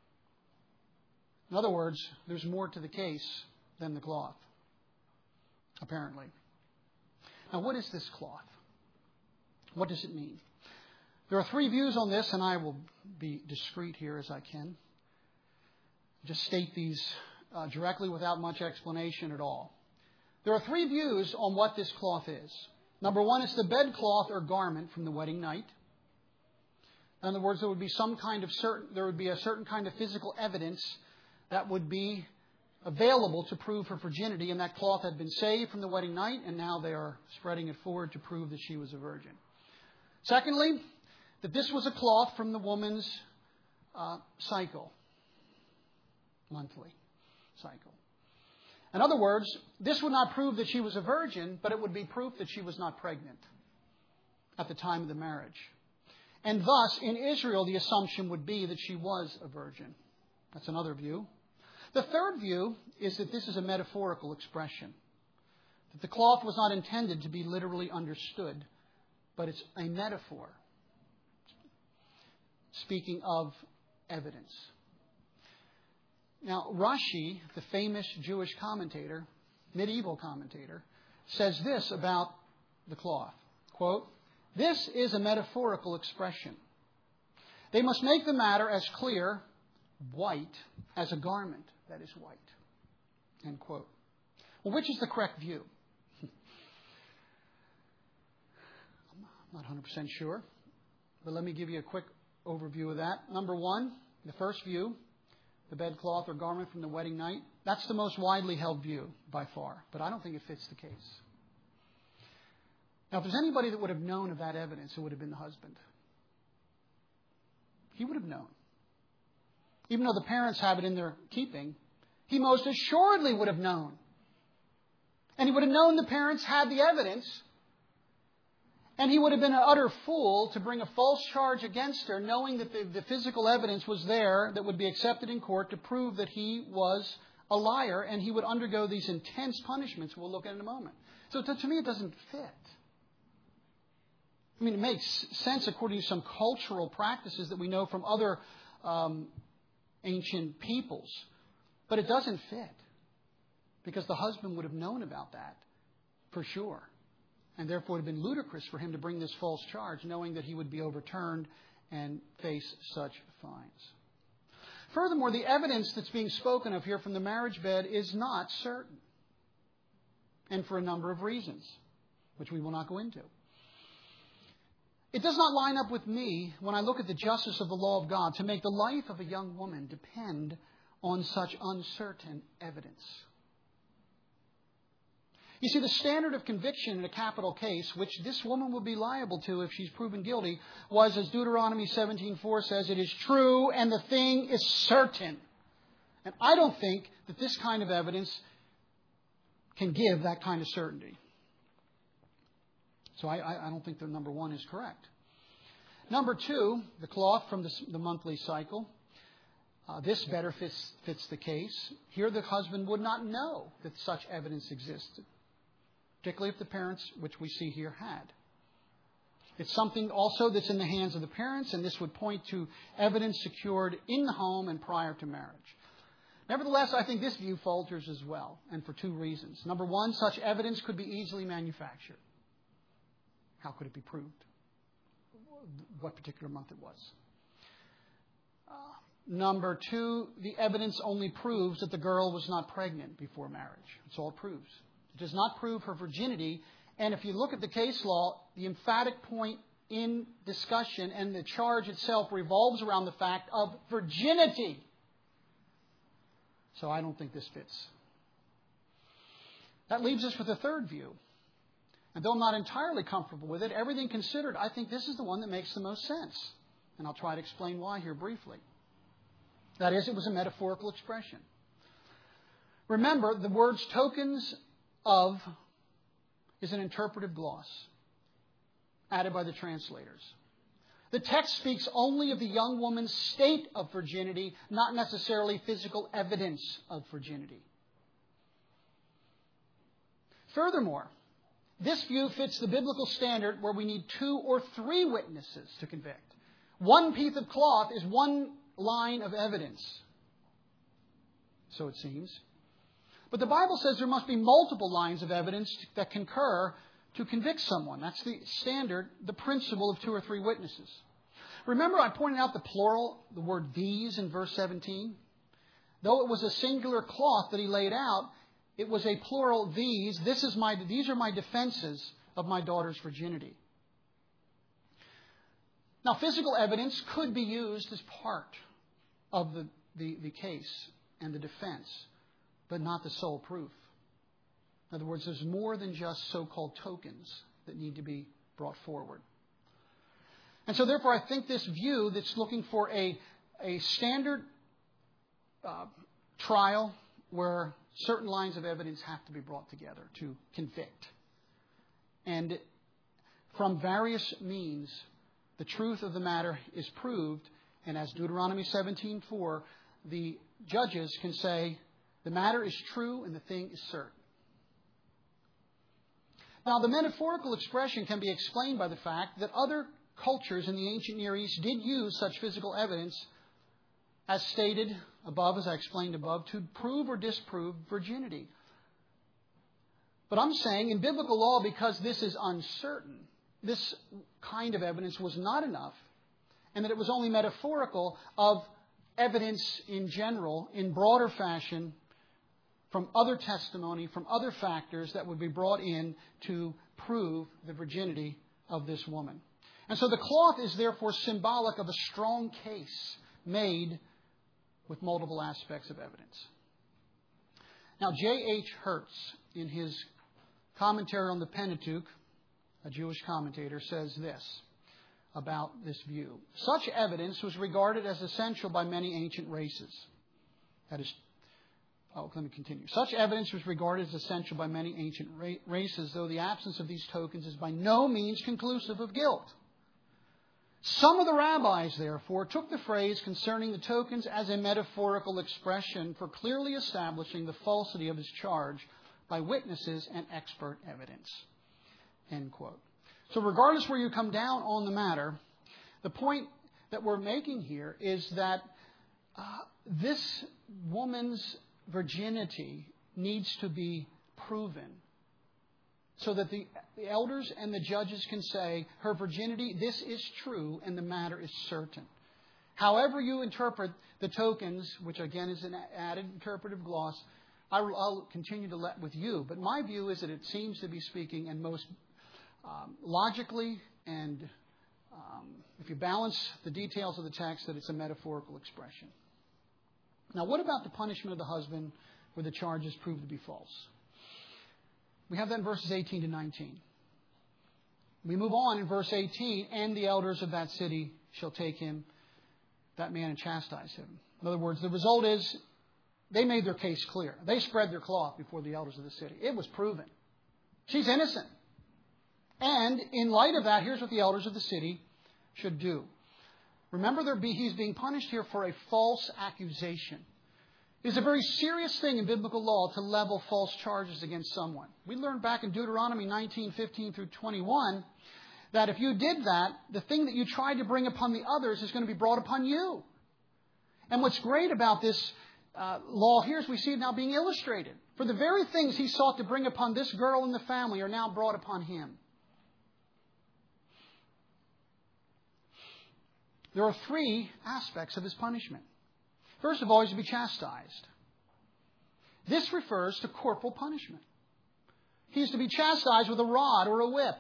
In other words, there's more to the case than the cloth. apparently. Now, what is this cloth? What does it mean? There are three views on this, and I will be discreet here as I can. Just state these directly without much explanation at all. There are three views on what this cloth is. Number one, it's the bedcloth or garment from the wedding night. In other words, there would be a certain kind of physical evidence that would be available to prove her virginity, and that cloth had been saved from the wedding night, and now they are spreading it forward to prove that she was a virgin. Secondly, that this was a cloth from the woman's cycle, monthly cycle. In other words, this would not prove that she was a virgin, but it would be proof that she was not pregnant at the time of the marriage. And thus, in Israel, the assumption would be that she was a virgin. That's another view. The third view is that this is a metaphorical expression, that the cloth was not intended to be literally understood, but it's a metaphor, speaking of evidence. Now, Rashi, the famous Jewish commentator, medieval commentator, says this about the cloth. Quote, "This is a metaphorical expression. They must make the matter as clear, white, as a garment that is white." End quote. Well, which is the correct view? I'm not 100% sure, but let me give you a quick overview of that. Number one, the first view, the bedcloth or garment from the wedding night, that's the most widely held view by far, but I don't think it fits the case. Now, if there's anybody that would have known of that evidence, it would have been the husband. He would have known. Even though the parents have it in their keeping, he most assuredly would have known. And he would have known the parents had the evidence. And he would have been an utter fool to bring a false charge against her, knowing that the physical evidence was there that would be accepted in court to prove that he was a liar, and he would undergo these intense punishments we'll look at in a moment. So to me, it doesn't fit. I mean, it makes sense according to some cultural practices that we know from other ancient peoples. But it doesn't fit. Because the husband would have known about that for sure. And therefore it would have been ludicrous for him to bring this false charge, knowing that he would be overturned and face such fines. Furthermore, the evidence that's being spoken of here from the marriage bed is not certain. And for a number of reasons, which we will not go into. It does not line up with me when I look at the justice of the law of God to make the life of a young woman depend on such uncertain evidence. You see, the standard of conviction in a capital case, which this woman will be liable to if she's proven guilty, was, as Deuteronomy 17:4 says, "It is true and the thing is certain." And I don't think that this kind of evidence can give that kind of certainty. So I don't think that number one is correct. Number two, the cloth from the monthly cycle. This better fits the case. Here the husband would not know that such evidence existed, particularly if the parents, which we see here, had. It's something also that's in the hands of the parents, and this would point to evidence secured in the home and prior to marriage. Nevertheless, I think this view falters as well, and for two reasons. Number one, such evidence could be easily manufactured. How could it be proved? What particular month it was? Number two, the evidence only proves that the girl was not pregnant before marriage. That's all it proves. It does not prove her virginity. And if you look at the case law, the emphatic point in discussion and the charge itself revolves around the fact of virginity. So I don't think this fits. That leaves us with a third view. And though I'm not entirely comfortable with it, everything considered, I think this is the one that makes the most sense. And I'll try to explain why here briefly. That is, it was a metaphorical expression. Remember, the words tokens of is an interpretive gloss added by the translators. The text speaks only of the young woman's state of virginity, not necessarily physical evidence of virginity. Furthermore, this view fits the biblical standard where we need 2 or 3 witnesses to convict. One piece of cloth is one line of evidence, so it seems. But the Bible says there must be multiple lines of evidence that concur to convict someone. That's the standard, the principle of 2 or 3 witnesses. Remember I pointed out the plural, the word these in verse 17? Though it was a singular cloth that he laid out, it was a plural these. These are my defenses of my daughter's virginity. Now, physical evidence could be used as part of the case and the defense, but not the sole proof. In other words, there's more than just so-called tokens that need to be brought forward. And so, therefore, I think this view that's looking for a standard trial where certain lines of evidence have to be brought together to convict. And from various means, the truth of the matter is proved, and as Deuteronomy 17:4, the judges can say, the matter is true and the thing is certain. Now, the metaphorical expression can be explained by the fact that other cultures in the ancient Near East did use such physical evidence, as stated above, as I explained above, to prove or disprove virginity. But I'm saying in biblical law, because this is uncertain, this kind of evidence was not enough, and that it was only metaphorical of evidence in general, in broader fashion, from other testimony, from other factors that would be brought in to prove the virginity of this woman. And so the cloth is therefore symbolic of a strong case made with multiple aspects of evidence. Now, J.H. Hertz, in his commentary on the Pentateuch, a Jewish commentator, says this about this view. Such evidence was regarded as essential by many ancient races. Let me continue. Such evidence was regarded as essential by many ancient races, though the absence of these tokens is by no means conclusive of guilt. Some of the rabbis, therefore, took the phrase concerning the tokens as a metaphorical expression for clearly establishing the falsity of his charge by witnesses and expert evidence. End quote. So regardless where you come down on the matter, the point that we're making here is that this woman's virginity needs to be proven so that the elders and the judges can say, her virginity, this is true, and the matter is certain. However you interpret the tokens, which again is an added interpretive gloss, I'll continue to let with you. But my view is that it seems to be speaking, and most logically, and if you balance the details of the text, that it's a metaphorical expression. Now, what about the punishment of the husband where the charge is proved to be false? We have that in verses 18 to 19. We move on in verse 18, and the elders of that city shall take him, that man, and chastise him. In other words, the result is they made their case clear. They spread their cloth before the elders of the city. It was proven. She's innocent. And in light of that, here's what the elders of the city should do. Remember, he's being punished here for a false accusation. It's a very serious thing in biblical law to level false charges against someone. We learned back in Deuteronomy 19:15 through 21 that if you did that, the thing that you tried to bring upon the others is going to be brought upon you. And what's great about this law here is we see it now being illustrated. For the very things he sought to bring upon this girl and the family are now brought upon him. There are 3 aspects of his punishment. First of all, he's to be chastised. This refers to corporal punishment. He's to be chastised with a rod or a whip,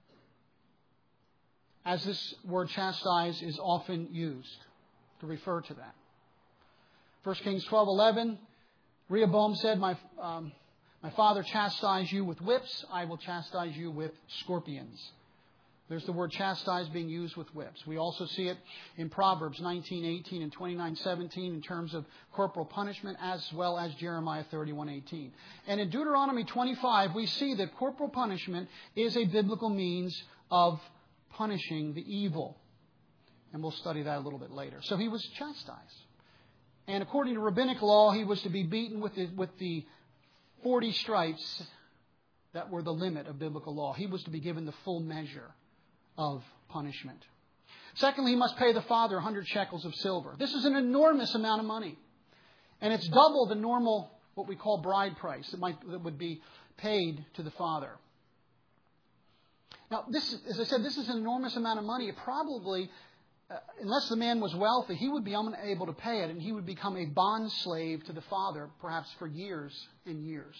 as this word chastise is often used to refer to that. 1 Kings 12:11, Rehoboam said, my father chastised you with whips, I will chastise you with scorpions. There's the word chastise being used with whips. We also see it in Proverbs 19:18 and 29:17 in terms of corporal punishment, as well as Jeremiah 31:18. And in Deuteronomy 25, we see that corporal punishment is a biblical means of punishing the evil. And we'll study that a little bit later. So he was chastised. And according to rabbinic law, he was to be beaten with the 40 stripes that were the limit of biblical law. He was to be given the full measure of punishment. Secondly, he must pay the father 100 shekels of silver. This is an enormous amount of money. And it's double the normal what we call bride price that would be paid to the father. Now, this, as I said, this is an enormous amount of money. It probably, unless the man was wealthy, he would be unable to pay it, and he would become a bond slave to the father, perhaps for years and years.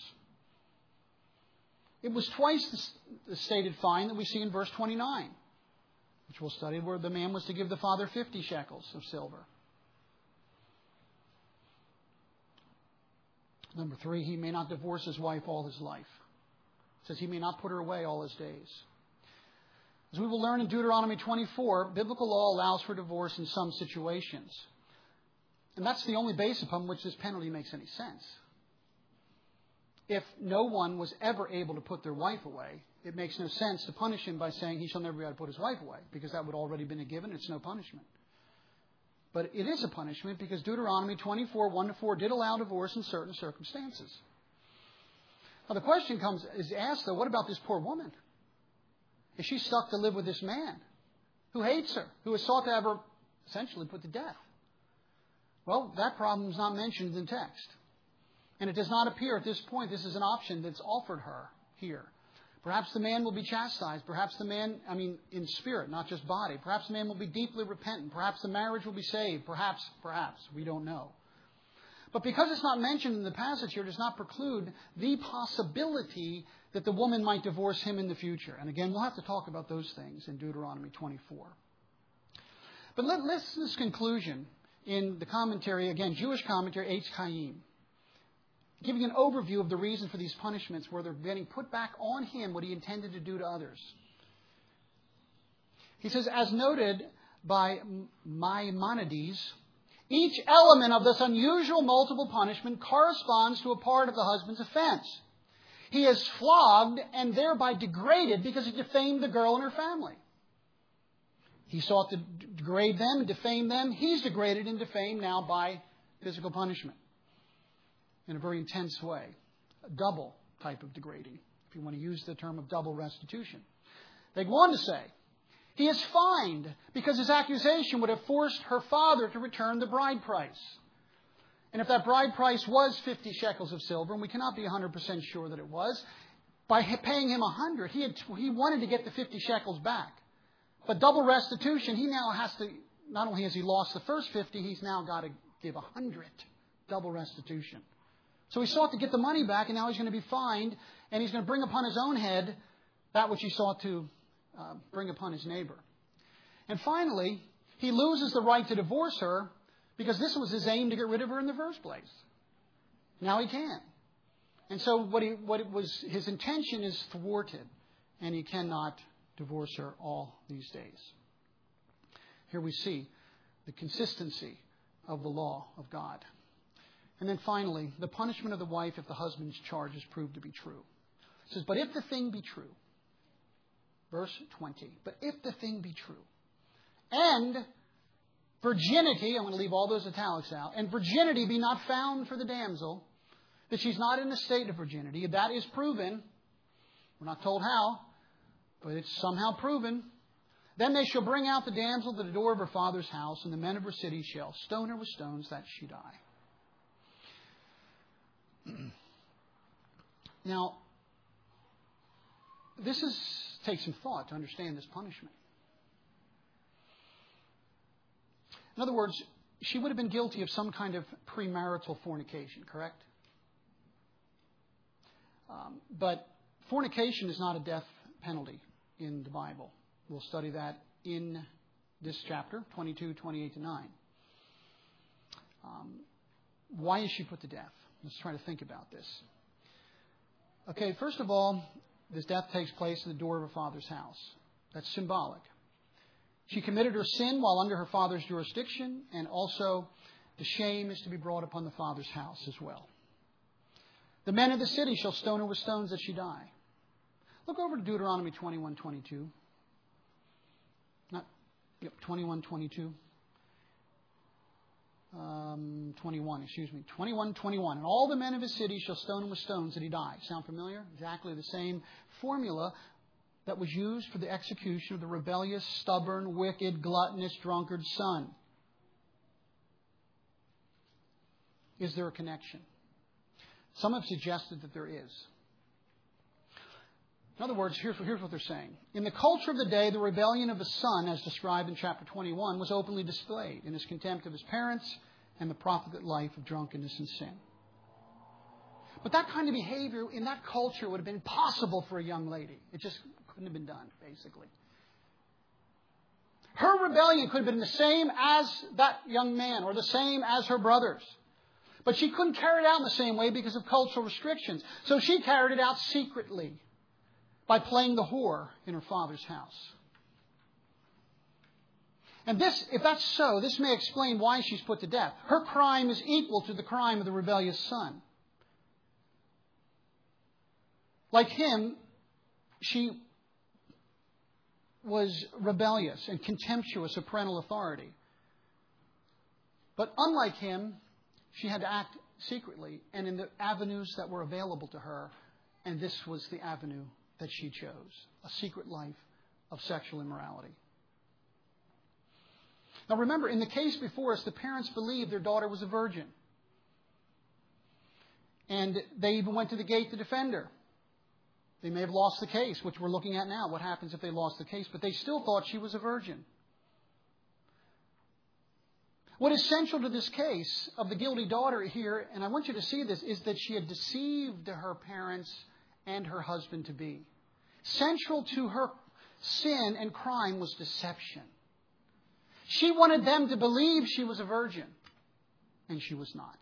It was twice the stated fine that we see in verse 29, which we'll study, where the man was to give the father 50 shekels of silver. Number 3, he may not divorce his wife all his life. It says he may not put her away all his days. As we will learn in Deuteronomy 24, biblical law allows for divorce in some situations. And that's the only basis upon which this penalty makes any sense. If no one was ever able to put their wife away, it makes no sense to punish him by saying he shall never be able to put his wife away, because that would already been a given. It's no punishment. But it is a punishment because Deuteronomy 24, 1-4 did allow divorce in certain circumstances. Now the question is asked, though, what about this poor woman? Is she stuck to live with this man who hates her, who has sought to have her essentially put to death? Well, that problem is not mentioned in the text. And it does not appear at this point this is an option that's offered her here. Perhaps the man will be chastised. Perhaps the man, in spirit, not just body. Perhaps the man will be deeply repentant. Perhaps the marriage will be saved. Perhaps, we don't know. But because it's not mentioned in the passage here, it does not preclude the possibility that the woman might divorce him in the future. And again, we'll have to talk about those things in Deuteronomy 24. But let's listen to this conclusion in the commentary, again, Jewish commentary, Eitz Chaim, giving an overview of the reason for these punishments, where they're getting put back on him what he intended to do to others. He says, as noted by Maimonides, each element of this unusual multiple punishment corresponds to a part of the husband's offense. He is flogged and thereby degraded because he defamed the girl and her family. He sought to degrade them and defame them. He's degraded and defamed now by physical punishment in a very intense way. A double type of degrading, if you want to use the term of double restitution. They go on to say, he is fined because his accusation would have forced her father to return the bride price. And if that bride price was 50 shekels of silver, and we cannot be 100% sure that it was, by paying him 100, he wanted to get the 50 shekels back. But double restitution, he now has to, not only has he lost the first 50, he's now got to give 100. Double restitution. So he sought to get the money back, and now he's going to be fined, and he's going to bring upon his own head that which he sought to bring upon his neighbor. And finally, he loses the right to divorce her because this was his aim to get rid of her in the first place. Now he can. And so what it was his intention is thwarted, and he cannot divorce her all these days. Here we see the consistency of the law of God. And then finally, the punishment of the wife if the husband's charges prove to be true. It says, but if the thing be true, verse 20, but if the thing be true, and virginity, I'm going to leave all those italics out, and virginity be not found for the damsel, that she's not in a state of virginity, that is proven, we're not told how, but it's somehow proven, then they shall bring out the damsel to the door of her father's house, and the men of her city shall stone her with stones that she die. Now, this takes some thought to understand this punishment. In other words, she would have been guilty of some kind of premarital fornication, correct? But fornication is not a death penalty in the Bible. We'll study that in this chapter, 22, 28 to 9. Why is she put to death? Let's try to think about this. Okay, first of all, this death takes place in the door of her father's house. That's symbolic. She committed her sin while under her father's jurisdiction, and also the shame is to be brought upon the father's house as well. The men of the city shall stone her with stones that she die. Look over to Deuteronomy 21:22. 21:22. 21:21. And all the men of his city shall stone him with stones that he die. Sound familiar? Exactly the same formula that was used for the execution of the rebellious, stubborn, wicked, gluttonous, drunkard son. Is there a connection? Some have suggested that there is. In other words, here's what they're saying. In the culture of the day, the rebellion of the son, as described in chapter 21, was openly displayed in his contempt of his parents and the profligate life of drunkenness and sin. But that kind of behavior in that culture would have been impossible for a young lady. It just couldn't have been done, basically. Her rebellion could have been the same as that young man or the same as her brothers. But she couldn't carry it out in the same way because of cultural restrictions. So she carried it out secretly by playing the whore in her father's house. And this, if that's so, this may explain why she's put to death. Her crime is equal to the crime of the rebellious son. Like him, she was rebellious and contemptuous of parental authority. But unlike him, she had to act secretly and in the avenues that were available to her. And this was the avenue that she chose, a secret life of sexual immorality. Now remember, in the case before us, the parents believed their daughter was a virgin. And they even went to the gate to defend her. They may have lost the case, which we're looking at now. What happens if they lost the case? But they still thought she was a virgin. What is central to this case of the guilty daughter here, and I want you to see this, is that she had deceived her parents and her husband-to-be. Central to her sin and crime was deception. She wanted them to believe she was a virgin, and she was not.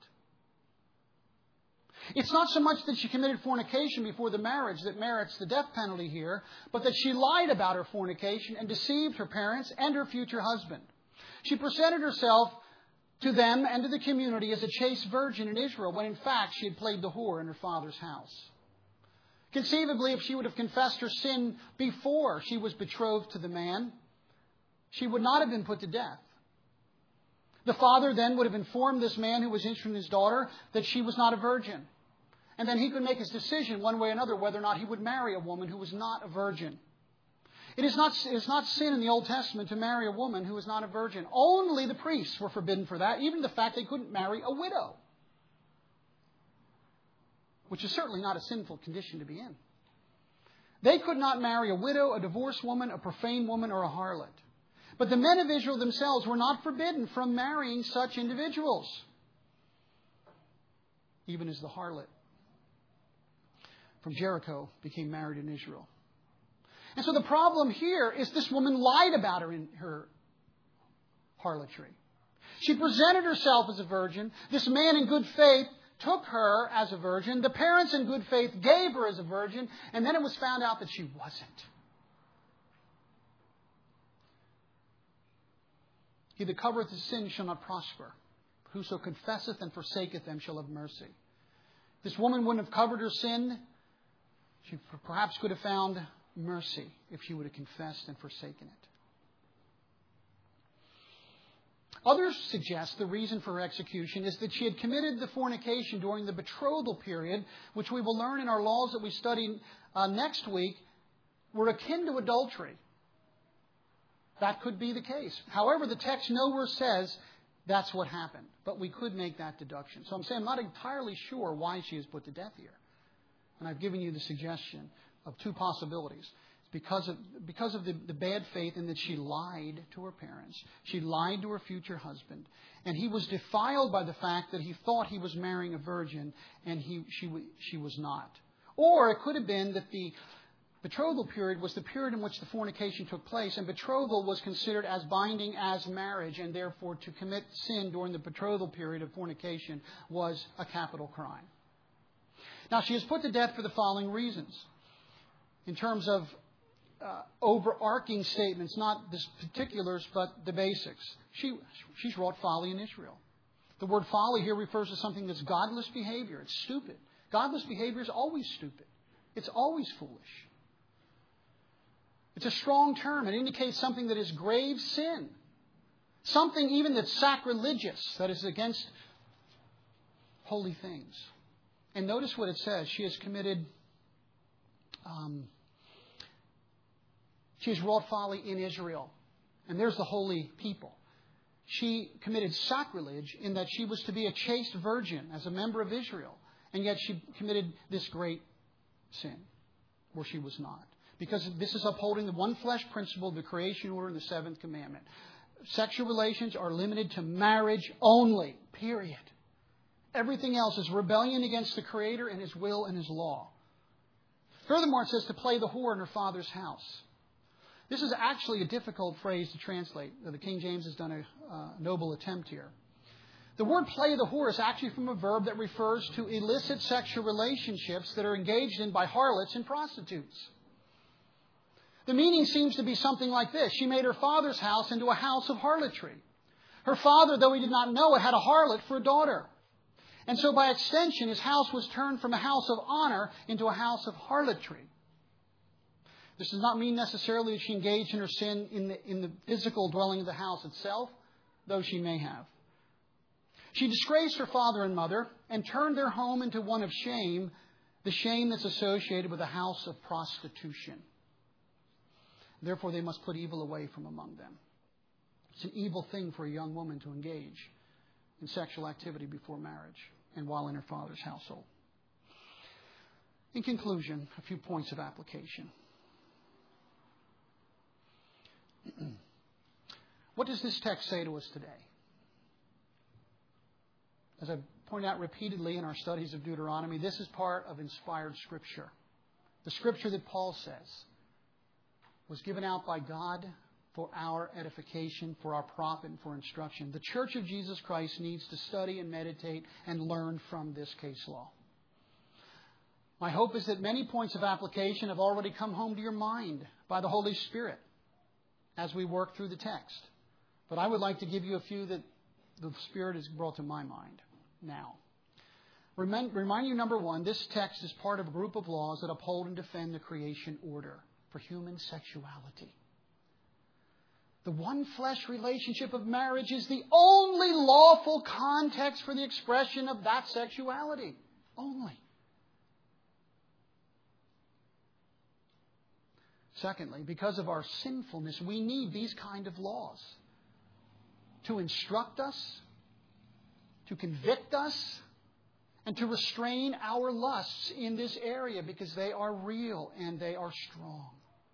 It's not so much that she committed fornication before the marriage that merits the death penalty here, but that she lied about her fornication and deceived her parents and her future husband. She presented herself to them and to the community as a chaste virgin in Israel, when in fact she had played the whore in her father's house. Conceivably, if she would have confessed her sin before she was betrothed to the man, she would not have been put to death. The father then would have informed this man who was interested in his daughter that she was not a virgin. And then he could make his decision one way or another whether or not he would marry a woman who was not a virgin. It is not sin in the Old Testament to marry a woman who is not a virgin. Only the priests were forbidden for that, even the fact they couldn't marry a widow, which is certainly not a sinful condition to be in. They could not marry a widow, a divorced woman, a profane woman, or a harlot. But the men of Israel themselves were not forbidden from marrying such individuals, even as the harlot from Jericho became married in Israel. And so the problem here is this woman lied about her in her harlotry. She presented herself as a virgin. This man in good faith took her as a virgin. The parents in good faith gave her as a virgin. And then it was found out that she wasn't. He that covereth his sin shall not prosper. Whoso confesseth and forsaketh them shall have mercy. This woman wouldn't have covered her sin. She perhaps could have found mercy if she would have confessed and forsaken it. Others suggest the reason for her execution is that she had committed the fornication during the betrothal period, which we will learn in our laws that we study next week, were akin to adultery. That could be the case. However, the text nowhere says that's what happened. But we could make that deduction. So I'm saying I'm not entirely sure why she is put to death here. And I've given you the suggestion of two possibilities. Because of the bad faith in that she lied to her parents. She lied to her future husband. And he was defiled by the fact that he thought he was marrying a virgin and she was not. Or it could have been that the betrothal period was the period in which the fornication took place, and betrothal was considered as binding as marriage, and therefore to commit sin during the betrothal period of fornication was a capital crime. Now, she is put to death for the following reasons. In terms of overarching statements, not the particulars, but the basics. She's wrought folly in Israel. The word folly here refers to something that's godless behavior. It's stupid. Godless behavior is always stupid. It's always foolish. It's a strong term. It indicates something that is grave sin. Something even that's sacrilegious, that is against holy things. And notice what it says. She has committed... She has wrought folly in Israel. And there's the holy people. She committed sacrilege in that she was to be a chaste virgin as a member of Israel. And yet she committed this great sin where she was not. Because this is upholding the one flesh principle of the creation order and the seventh commandment. Sexual relations are limited to marriage only. Period. Everything else is rebellion against the Creator and His will and His law. Furthermore, it says to play the whore in her father's house. This is actually a difficult phrase to translate. The King James has done a noble attempt here. The word play the whore is actually from a verb that refers to illicit sexual relationships that are engaged in by harlots and prostitutes. The meaning seems to be something like this. She made her father's house into a house of harlotry. Her father, though he did not know it, had a harlot for a daughter. And so by extension, his house was turned from a house of honor into a house of harlotry. This does not mean necessarily that she engaged in her sin in the physical dwelling of the house itself, though she may have. She disgraced her father and mother and turned their home into one of shame, the shame that's associated with a house of prostitution. Therefore, they must put evil away from among them. It's an evil thing for a young woman to engage in sexual activity before marriage and while in her father's household. In conclusion, a few points of application. What does this text say to us today? As I pointed out repeatedly in our studies of Deuteronomy, this is part of inspired Scripture. The Scripture that Paul says was given out by God for our edification, for our profit, and for instruction. The Church of Jesus Christ needs to study and meditate and learn from this case law. My hope is that many points of application have already come home to your mind by the Holy Spirit as we work through the text. But I would like to give you a few that the Spirit has brought to my mind now. Remind you, number one, this text is part of a group of laws that uphold and defend the creation order for human sexuality. The one flesh relationship of marriage is the only lawful context for the expression of that sexuality. Only. Secondly, because of our sinfulness, we need these kind of laws to instruct us, to convict us, and to restrain our lusts in this area because they are real and they are strong.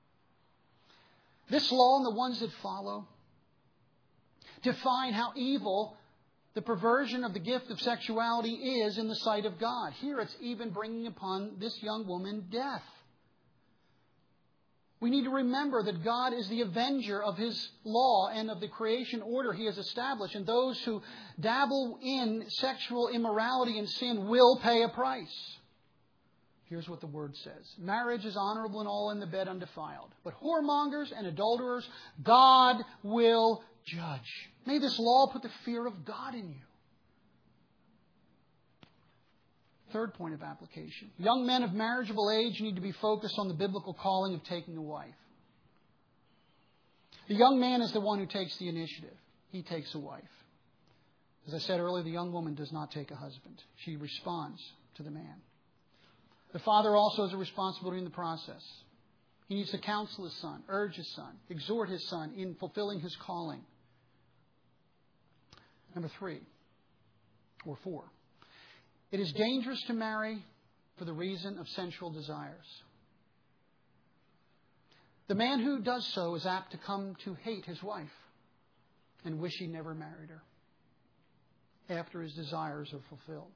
This law and the ones that follow define how evil the perversion of the gift of sexuality is in the sight of God. Here it's even bringing upon this young woman death. We need to remember that God is the avenger of His law and of the creation order He has established. And those who dabble in sexual immorality and sin will pay a price. Here's what the Word says. Marriage is honorable and all in the bed undefiled. But whoremongers and adulterers, God will judge. May this law put the fear of God in you. Third point of application. Young men of marriageable age need to be focused on the biblical calling of taking a wife. The young man is the one who takes the initiative. He takes a wife. As I said earlier, the young woman does not take a husband. She responds to the man. The father also has a responsibility in the process. He needs to counsel his son, urge his son, exhort his son in fulfilling his calling. Number 3 or 4. It is dangerous to marry for the reason of sensual desires. The man who does so is apt to come to hate his wife and wish he never married her after his desires are fulfilled.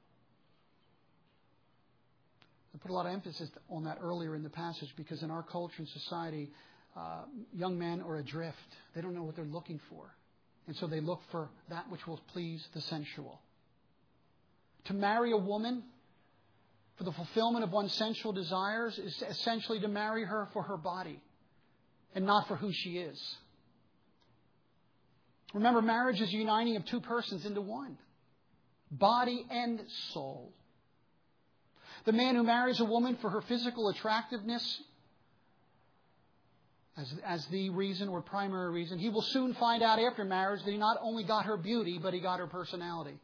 I put a lot of emphasis on that earlier in the passage because in our culture and society, young men are adrift. They don't know what they're looking for. And so they look for that which will please the sensual. To marry a woman for the fulfillment of one's sensual desires is essentially to marry her for her body and not for who she is. Remember, marriage is uniting of two persons into one, body and soul. The man who marries a woman for her physical attractiveness as the reason or primary reason, he will soon find out after marriage that he not only got her beauty, but he got her personality.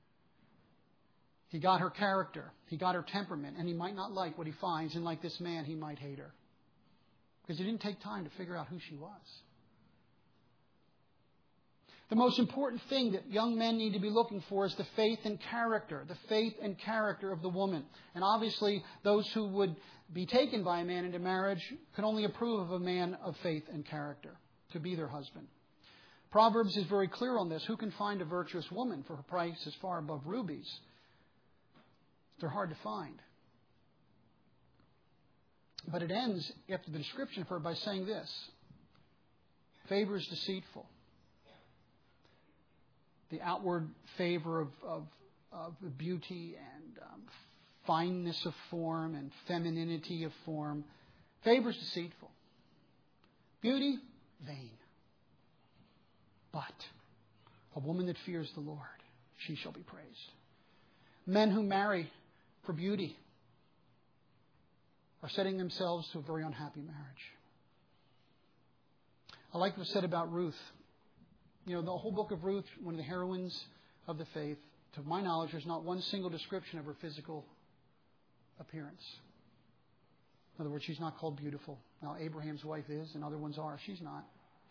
He got her character. He got her temperament. And he might not like what he finds. And like this man, he might hate her. Because he didn't take time to figure out who she was. The most important thing that young men need to be looking for is the faith and character of the woman. And obviously, those who would be taken by a man into marriage can only approve of a man of faith and character to be their husband. Proverbs is very clear on this. Who can find a virtuous woman, for her price is far above rubies? They're hard to find. But it ends, after the description of her, by saying this: favor is deceitful. The outward favor of beauty and fineness of form and femininity of form. Favor is deceitful. Beauty, vain. But a woman that fears the Lord, she shall be praised. Men who marry for beauty are setting themselves to a very unhappy marriage. I like what was said about Ruth. You know, the whole book of Ruth, one of the heroines of the faith, to my knowledge, there's not one single description of her physical appearance. In other words, she's not called beautiful. Now, Abraham's wife is, and other ones are. She's not.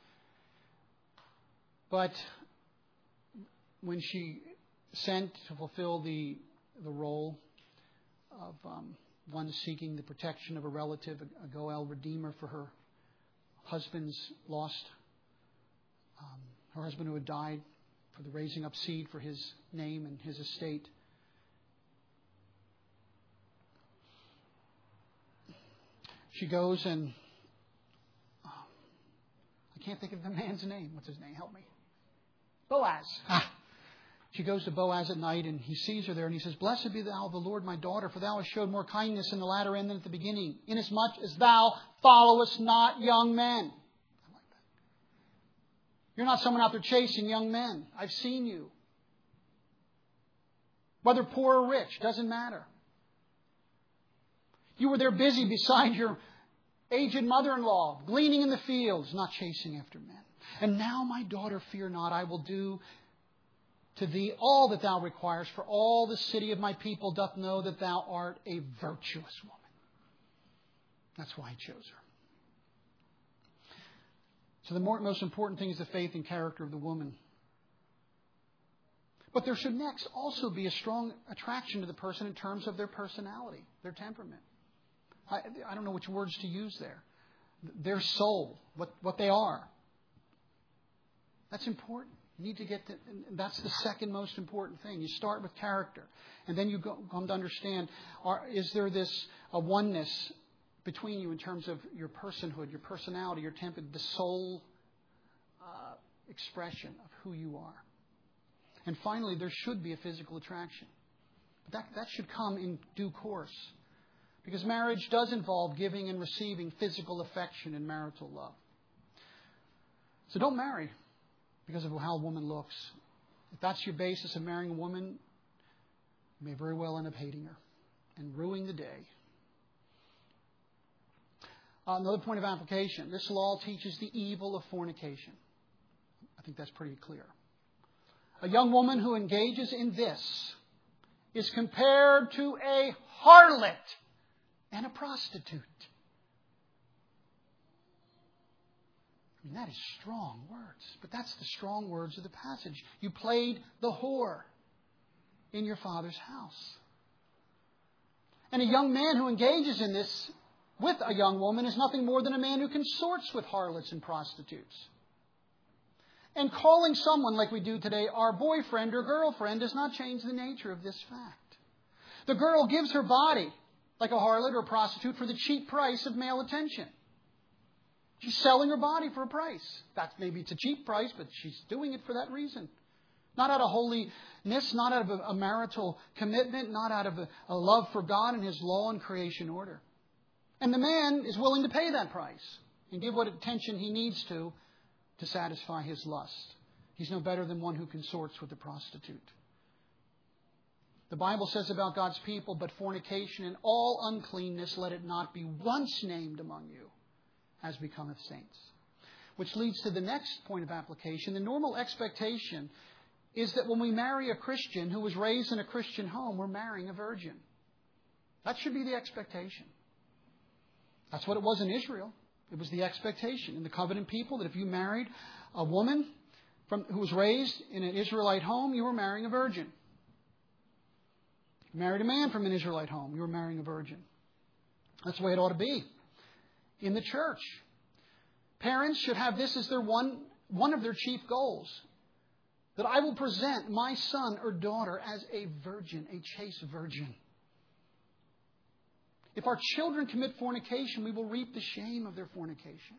But when she sent to fulfill the role of one seeking the protection of a relative, a Goel redeemer for her husband's lost, her husband who had died, for the raising up seed for his name and his estate. She goes and I can't think of the man's name. What's his name? Help me. Boaz. She goes to Boaz at night, and he sees her there, and he says, "Blessed be thou, the Lord, my daughter, for thou hast showed more kindness in the latter end than at the beginning, inasmuch as thou followest not young men." I like that. You're not someone out there chasing young men. I've seen you. Whether poor or rich, doesn't matter. You were there busy beside your aged mother-in-law, gleaning in the fields, not chasing after men. And now, my daughter, fear not, I will do to thee all that thou requirest, for all the city of my people doth know that thou art a virtuous woman. That's why I chose her. So the most important thing is the faith and character of the woman. But there should next also be a strong attraction to the person in terms of their personality, their temperament. I don't know which words to use there. Their soul, what they are. That's important. You need to get to, that's the second most important thing. You start with character. And then you come to understand, is there a oneness between you in terms of your personhood, your personality, your temperament, the soul expression of who you are. And finally, there should be a physical attraction. But that should come in due course. Because marriage does involve giving and receiving physical affection and marital love. So don't marry because of how a woman looks. If that's your basis of marrying a woman, you may very well end up hating her and ruining the day. Another point of application. This law teaches the evil of fornication. I think that's pretty clear. A young woman who engages in this is compared to a harlot and a prostitute. I mean, that is strong words. But that's the strong words of the passage. You played the whore in your father's house. And a young man who engages in this with a young woman is nothing more than a man who consorts with harlots and prostitutes. And calling someone like we do today our boyfriend or girlfriend does not change the nature of this fact. The girl gives her body like a harlot or a prostitute for the cheap price of male attention. She's selling her body for a price. Maybe it's a cheap price, but she's doing it for that reason. Not out of holiness, not out of a marital commitment, not out of a love for God and His law and creation order. And the man is willing to pay that price and give what attention he needs to satisfy his lust. He's no better than one who consorts with a prostitute. The Bible says about God's people, but fornication and all uncleanness, let it not be once named among you, as becometh saints. Which leads to the next point of application. The normal expectation is that when we marry a Christian who was raised in a Christian home, we're marrying a virgin. That should be the expectation. That's what it was in Israel. It was the expectation in the covenant people that if you married a woman who was raised in an Israelite home, you were marrying a virgin. If you married a man from an Israelite home, you were marrying a virgin. That's the way it ought to be in the church. Parents should have this as their one of their chief goals. That I will present my son or daughter as a virgin, a chaste virgin. If our children commit fornication, we will reap the shame of their fornication.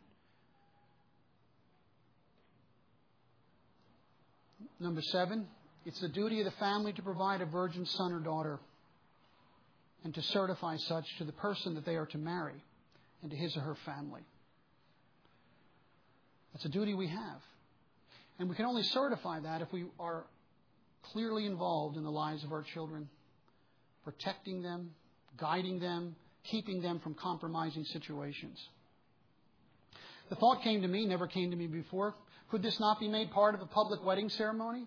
Number 7, it's the duty of the family to provide a virgin son or daughter and to certify such to the person that they are to marry and to his or her family. That's a duty we have. And we can only certify that if we are clearly involved in the lives of our children, protecting them, guiding them, keeping them from compromising situations. The thought came to me, never came to me before, could this not be made part of a public wedding ceremony?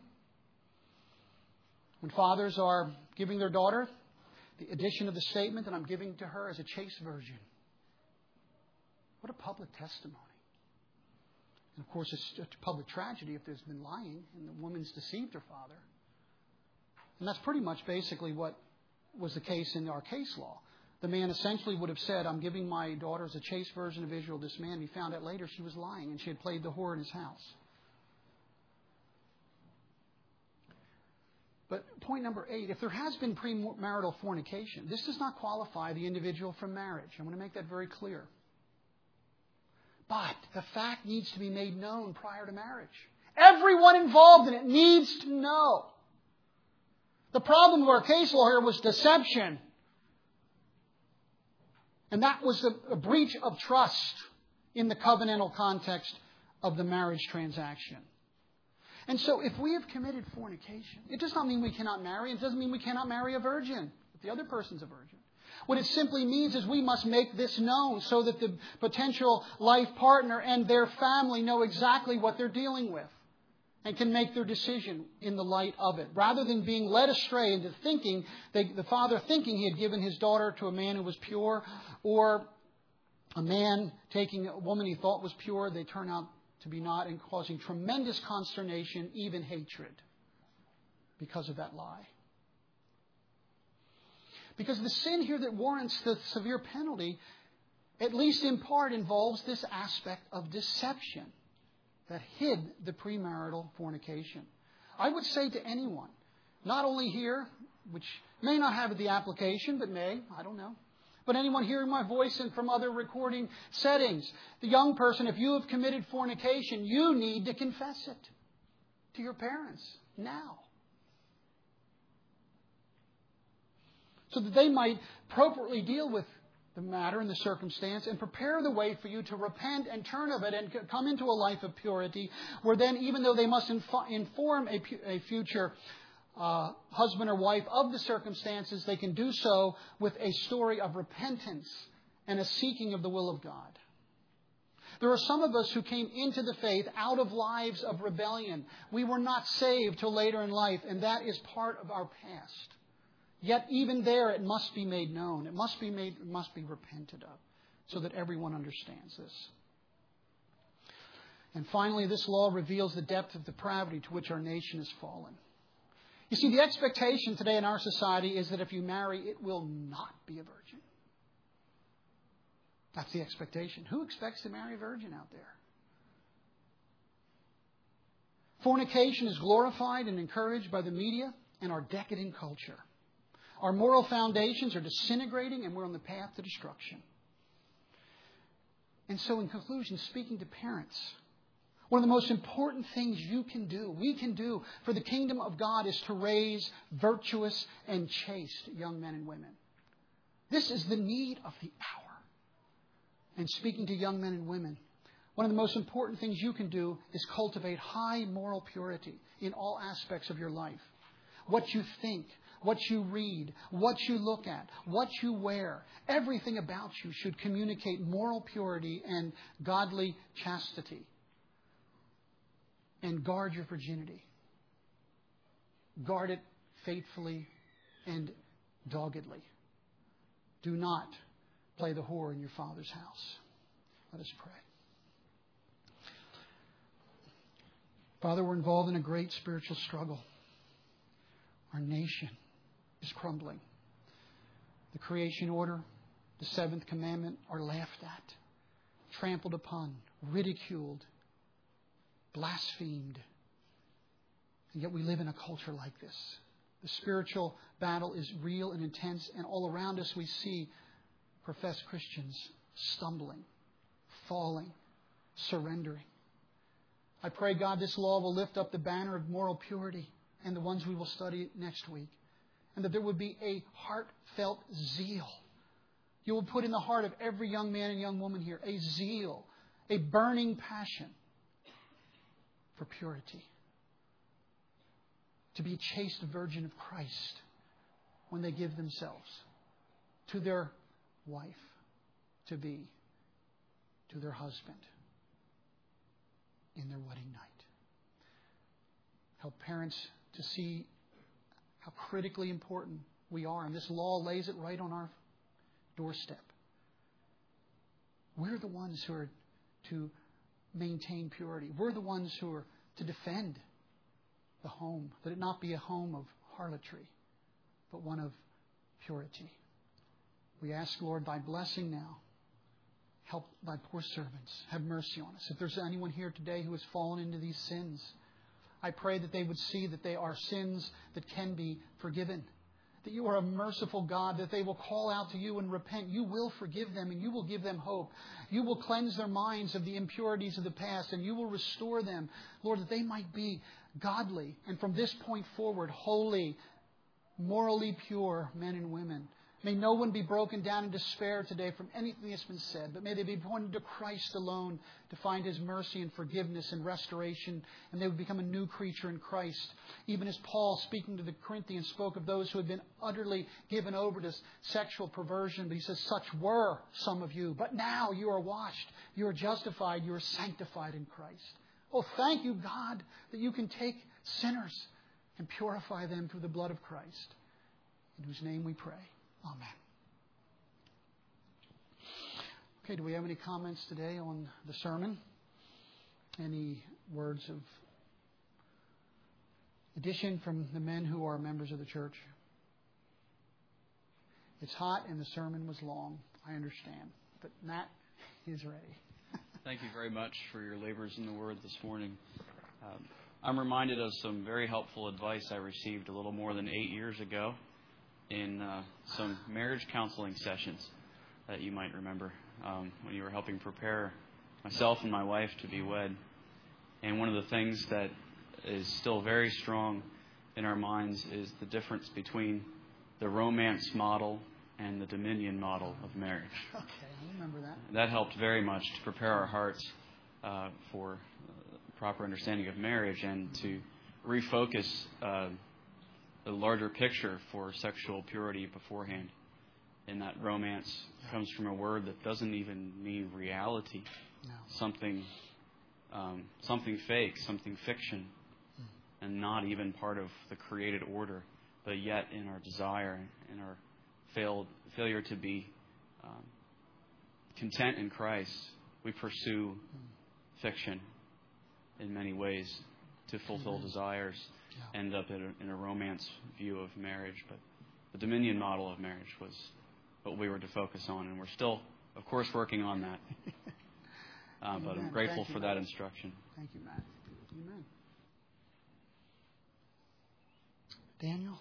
When fathers are giving their daughter, the addition of the statement that I'm giving to her as a chaste virgin. What a public testimony. And of course, it's a public tragedy if there's been lying and the woman's deceived her father. And that's pretty much basically what was the case in our case law. The man essentially would have said, I'm giving my daughter as a chaste virgin of Israel to this man. He found out later she was lying and she had played the whore in his house. But point number 8, if there has been premarital fornication, this does not qualify the individual for marriage. I want to make that very clear. But the fact needs to be made known prior to marriage. Everyone involved in it needs to know. The problem with our case law here was deception. And that was a breach of trust in the covenantal context of the marriage transaction. And so if we have committed fornication, it does not mean we cannot marry. It doesn't mean we cannot marry a virgin if the other person's a virgin. What it simply means is we must make this known so that the potential life partner and their family know exactly what they're dealing with and can make their decision in the light of it. Rather than being led astray into thinking, the father thinking he had given his daughter to a man who was pure, or a man taking a woman he thought was pure, they turn out to be not, and causing tremendous consternation, even hatred, because of that lie. Because the sin here that warrants the severe penalty, at least in part, involves this aspect of deception that hid the premarital fornication. I would say to anyone, not only here, which may not have the application, but may, I don't know, but anyone hearing my voice and from other recording settings, the young person, if you have committed fornication, you need to confess it to your parents now, so that they might appropriately deal with the matter and the circumstance and prepare the way for you to repent and turn of it and come into a life of purity, where then, even though they must inform a future husband or wife of the circumstances, they can do so with a story of repentance and a seeking of the will of God. There are some of us who came into the faith out of lives of rebellion. We were not saved till later in life, and that is part of our past. Yet even there it must be made known. It must be repented of, so that everyone understands this. And finally, this law reveals the depth of depravity to which our nation has fallen. You see, the expectation today in our society is that if you marry, it will not be a virgin. That's the expectation. Who expects to marry a virgin out there? Fornication is glorified and encouraged by the media and our decadent culture. Our moral foundations are disintegrating and we're on the path to destruction. And so, in conclusion, speaking to parents, one of the most important things we can do for the kingdom of God is to raise virtuous and chaste young men and women. This is the need of the hour. And speaking to young men and women, one of the most important things you can do is cultivate high moral purity in all aspects of your life. What you think, what you read, what you look at, what you wear, everything about you should communicate moral purity and godly chastity. And guard your virginity. Guard it faithfully and doggedly. Do not play the whore in your Father's house. Let us pray. Father, we're involved in a great spiritual struggle. Our nation is crumbling. The creation order, the seventh commandment are laughed at, trampled upon, ridiculed, blasphemed. And yet we live in a culture like this. The spiritual battle is real and intense, and all around us we see professed Christians stumbling, falling, surrendering. I pray, God, this law will lift up the banner of moral purity and the ones we will study next week, and that there would be a heartfelt zeal. You will put in the heart of every young man and young woman here a zeal, a burning passion for purity. To be a chaste virgin of Christ when they give themselves to their wife to be, to their husband in their wedding night. Help parents to see how critically important we are. And this law lays it right on our doorstep. We're the ones who are to maintain purity. We're the ones who are to defend the home, that it not be a home of harlotry, but one of purity. We ask, Lord, thy blessing now. Help thy poor servants. Have mercy on us. If there's anyone here today who has fallen into these sins, I pray that they would see that they are sins that can be forgiven. That you are a merciful God, that they will call out to you and repent. You will forgive them and you will give them hope. You will cleanse their minds of the impurities of the past and you will restore them, Lord, that they might be godly and from this point forward, holy, morally pure men and women. May no one be broken down in despair today from anything that's been said, but may they be pointed to Christ alone to find His mercy and forgiveness and restoration, and they would become a new creature in Christ. Even as Paul, speaking to the Corinthians, spoke of those who had been utterly given over to sexual perversion, but he says, such were some of you, but now you are washed, you are justified, you are sanctified in Christ. Oh, thank you, God, that you can take sinners and purify them through the blood of Christ, in whose name we pray. Amen. Okay, do we have any comments today on the sermon? Any words of addition from the men who are members of the church? It's hot and the sermon was long. I understand. But Matt is ready. Thank you very much for your labors in the Word this morning. I'm reminded of some very helpful advice I received a little more than 8 years ago in some marriage counseling sessions that you might remember when you were helping prepare myself and my wife to be wed. And one of the things that is still very strong in our minds is the difference between the romance model and the dominion model of marriage. Okay, I remember that. That helped very much to prepare our hearts for proper understanding of marriage and to refocus the larger picture for sexual purity beforehand. And that romance comes from a word that doesn't even mean reality. No. Something fake, something fiction, and not even part of the created order, but yet in our desire and our failure to be content in Christ, we pursue fiction in many ways to fulfill desires. Yeah. End up in a romance view of marriage, but the dominion model of marriage was what we were to focus on, and we're still, of course, working on that. But I'm grateful for that instruction. Thank you, Matt. Amen. Daniel?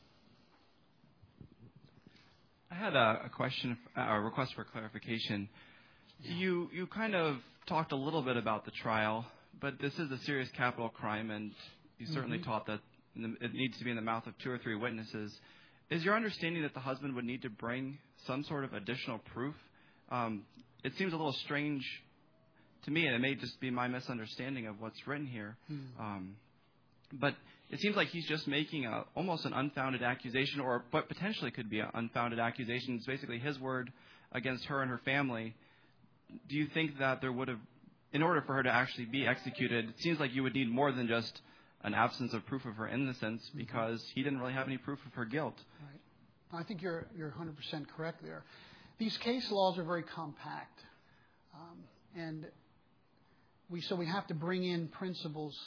I had a question, a request for clarification. Yeah. You kind of talked a little bit about the trial, but this is a serious capital crime, and you certainly taught that it needs to be in the mouth of 2 or 3 witnesses. Is your understanding that the husband would need to bring some sort of additional proof? It seems a little strange to me, and it may just be my misunderstanding of what's written here. But it seems like he's just making almost an unfounded accusation, or what potentially could be an unfounded accusation. It's basically his word against her and her family. Do you think that there would have, in order for her to actually be executed, it seems like you would need more than just an absence of proof of her innocence, because he didn't really have any proof of her guilt. Right. I think you're 100% correct there. These case laws are very compact, and we have to bring in principles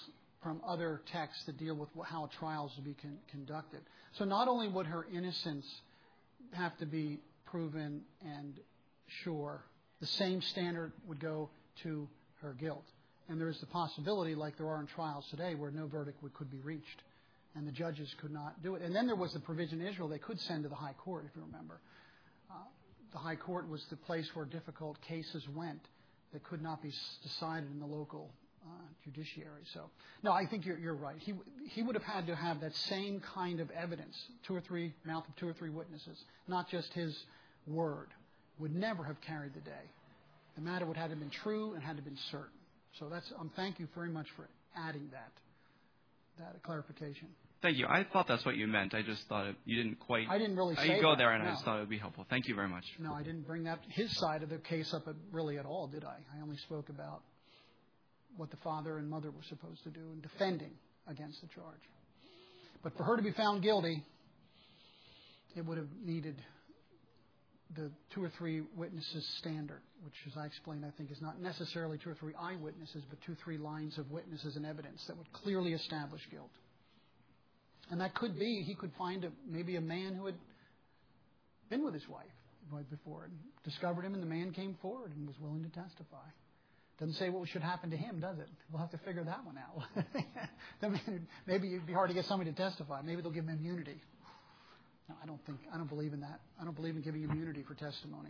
from other texts that deal with how trials will be conducted. So not only would her innocence have to be proven and sure, the same standard would go to her guilt. And there is the possibility, like there are in trials today, where no verdict could be reached, and the judges could not do it. And then there was the provision in Israel they could send to the high court, if you remember. The high court was the place where difficult cases went that could not be decided in the local judiciary. So, no, I think you're right. He would have had to have that same kind of evidence, mouth of 2 or 3 witnesses, not just his word. Would never have carried the day. The matter would have been true and had to been certain. So thank you very much for adding that clarification. Thank you. I thought that's what you meant. I just thought you didn't quite. I didn't really say You go that, there, and no. I just thought it would be helpful. Thank you very much. No, I didn't bring his side of the case up really at all, did I? I only spoke about what the father and mother were supposed to do in defending against the charge. But for her to be found guilty, it would have needed the 2 or 3 witnesses standard, which, as I explained, I think is not necessarily 2 or 3 eyewitnesses, but 2 or 3 lines of witnesses and evidence that would clearly establish guilt. And that could be, he could find maybe a man who had been with his wife right before and discovered him, and the man came forward and was willing to testify. Doesn't say what should happen to him, does it? We'll have to figure that one out. Maybe it'd be hard to get somebody to testify. Maybe they'll give him immunity. No, I don't believe in that. I don't believe in giving immunity for testimony.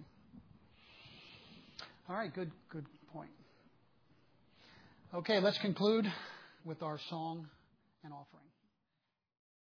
All right, good point. Okay, let's conclude with our song and offering.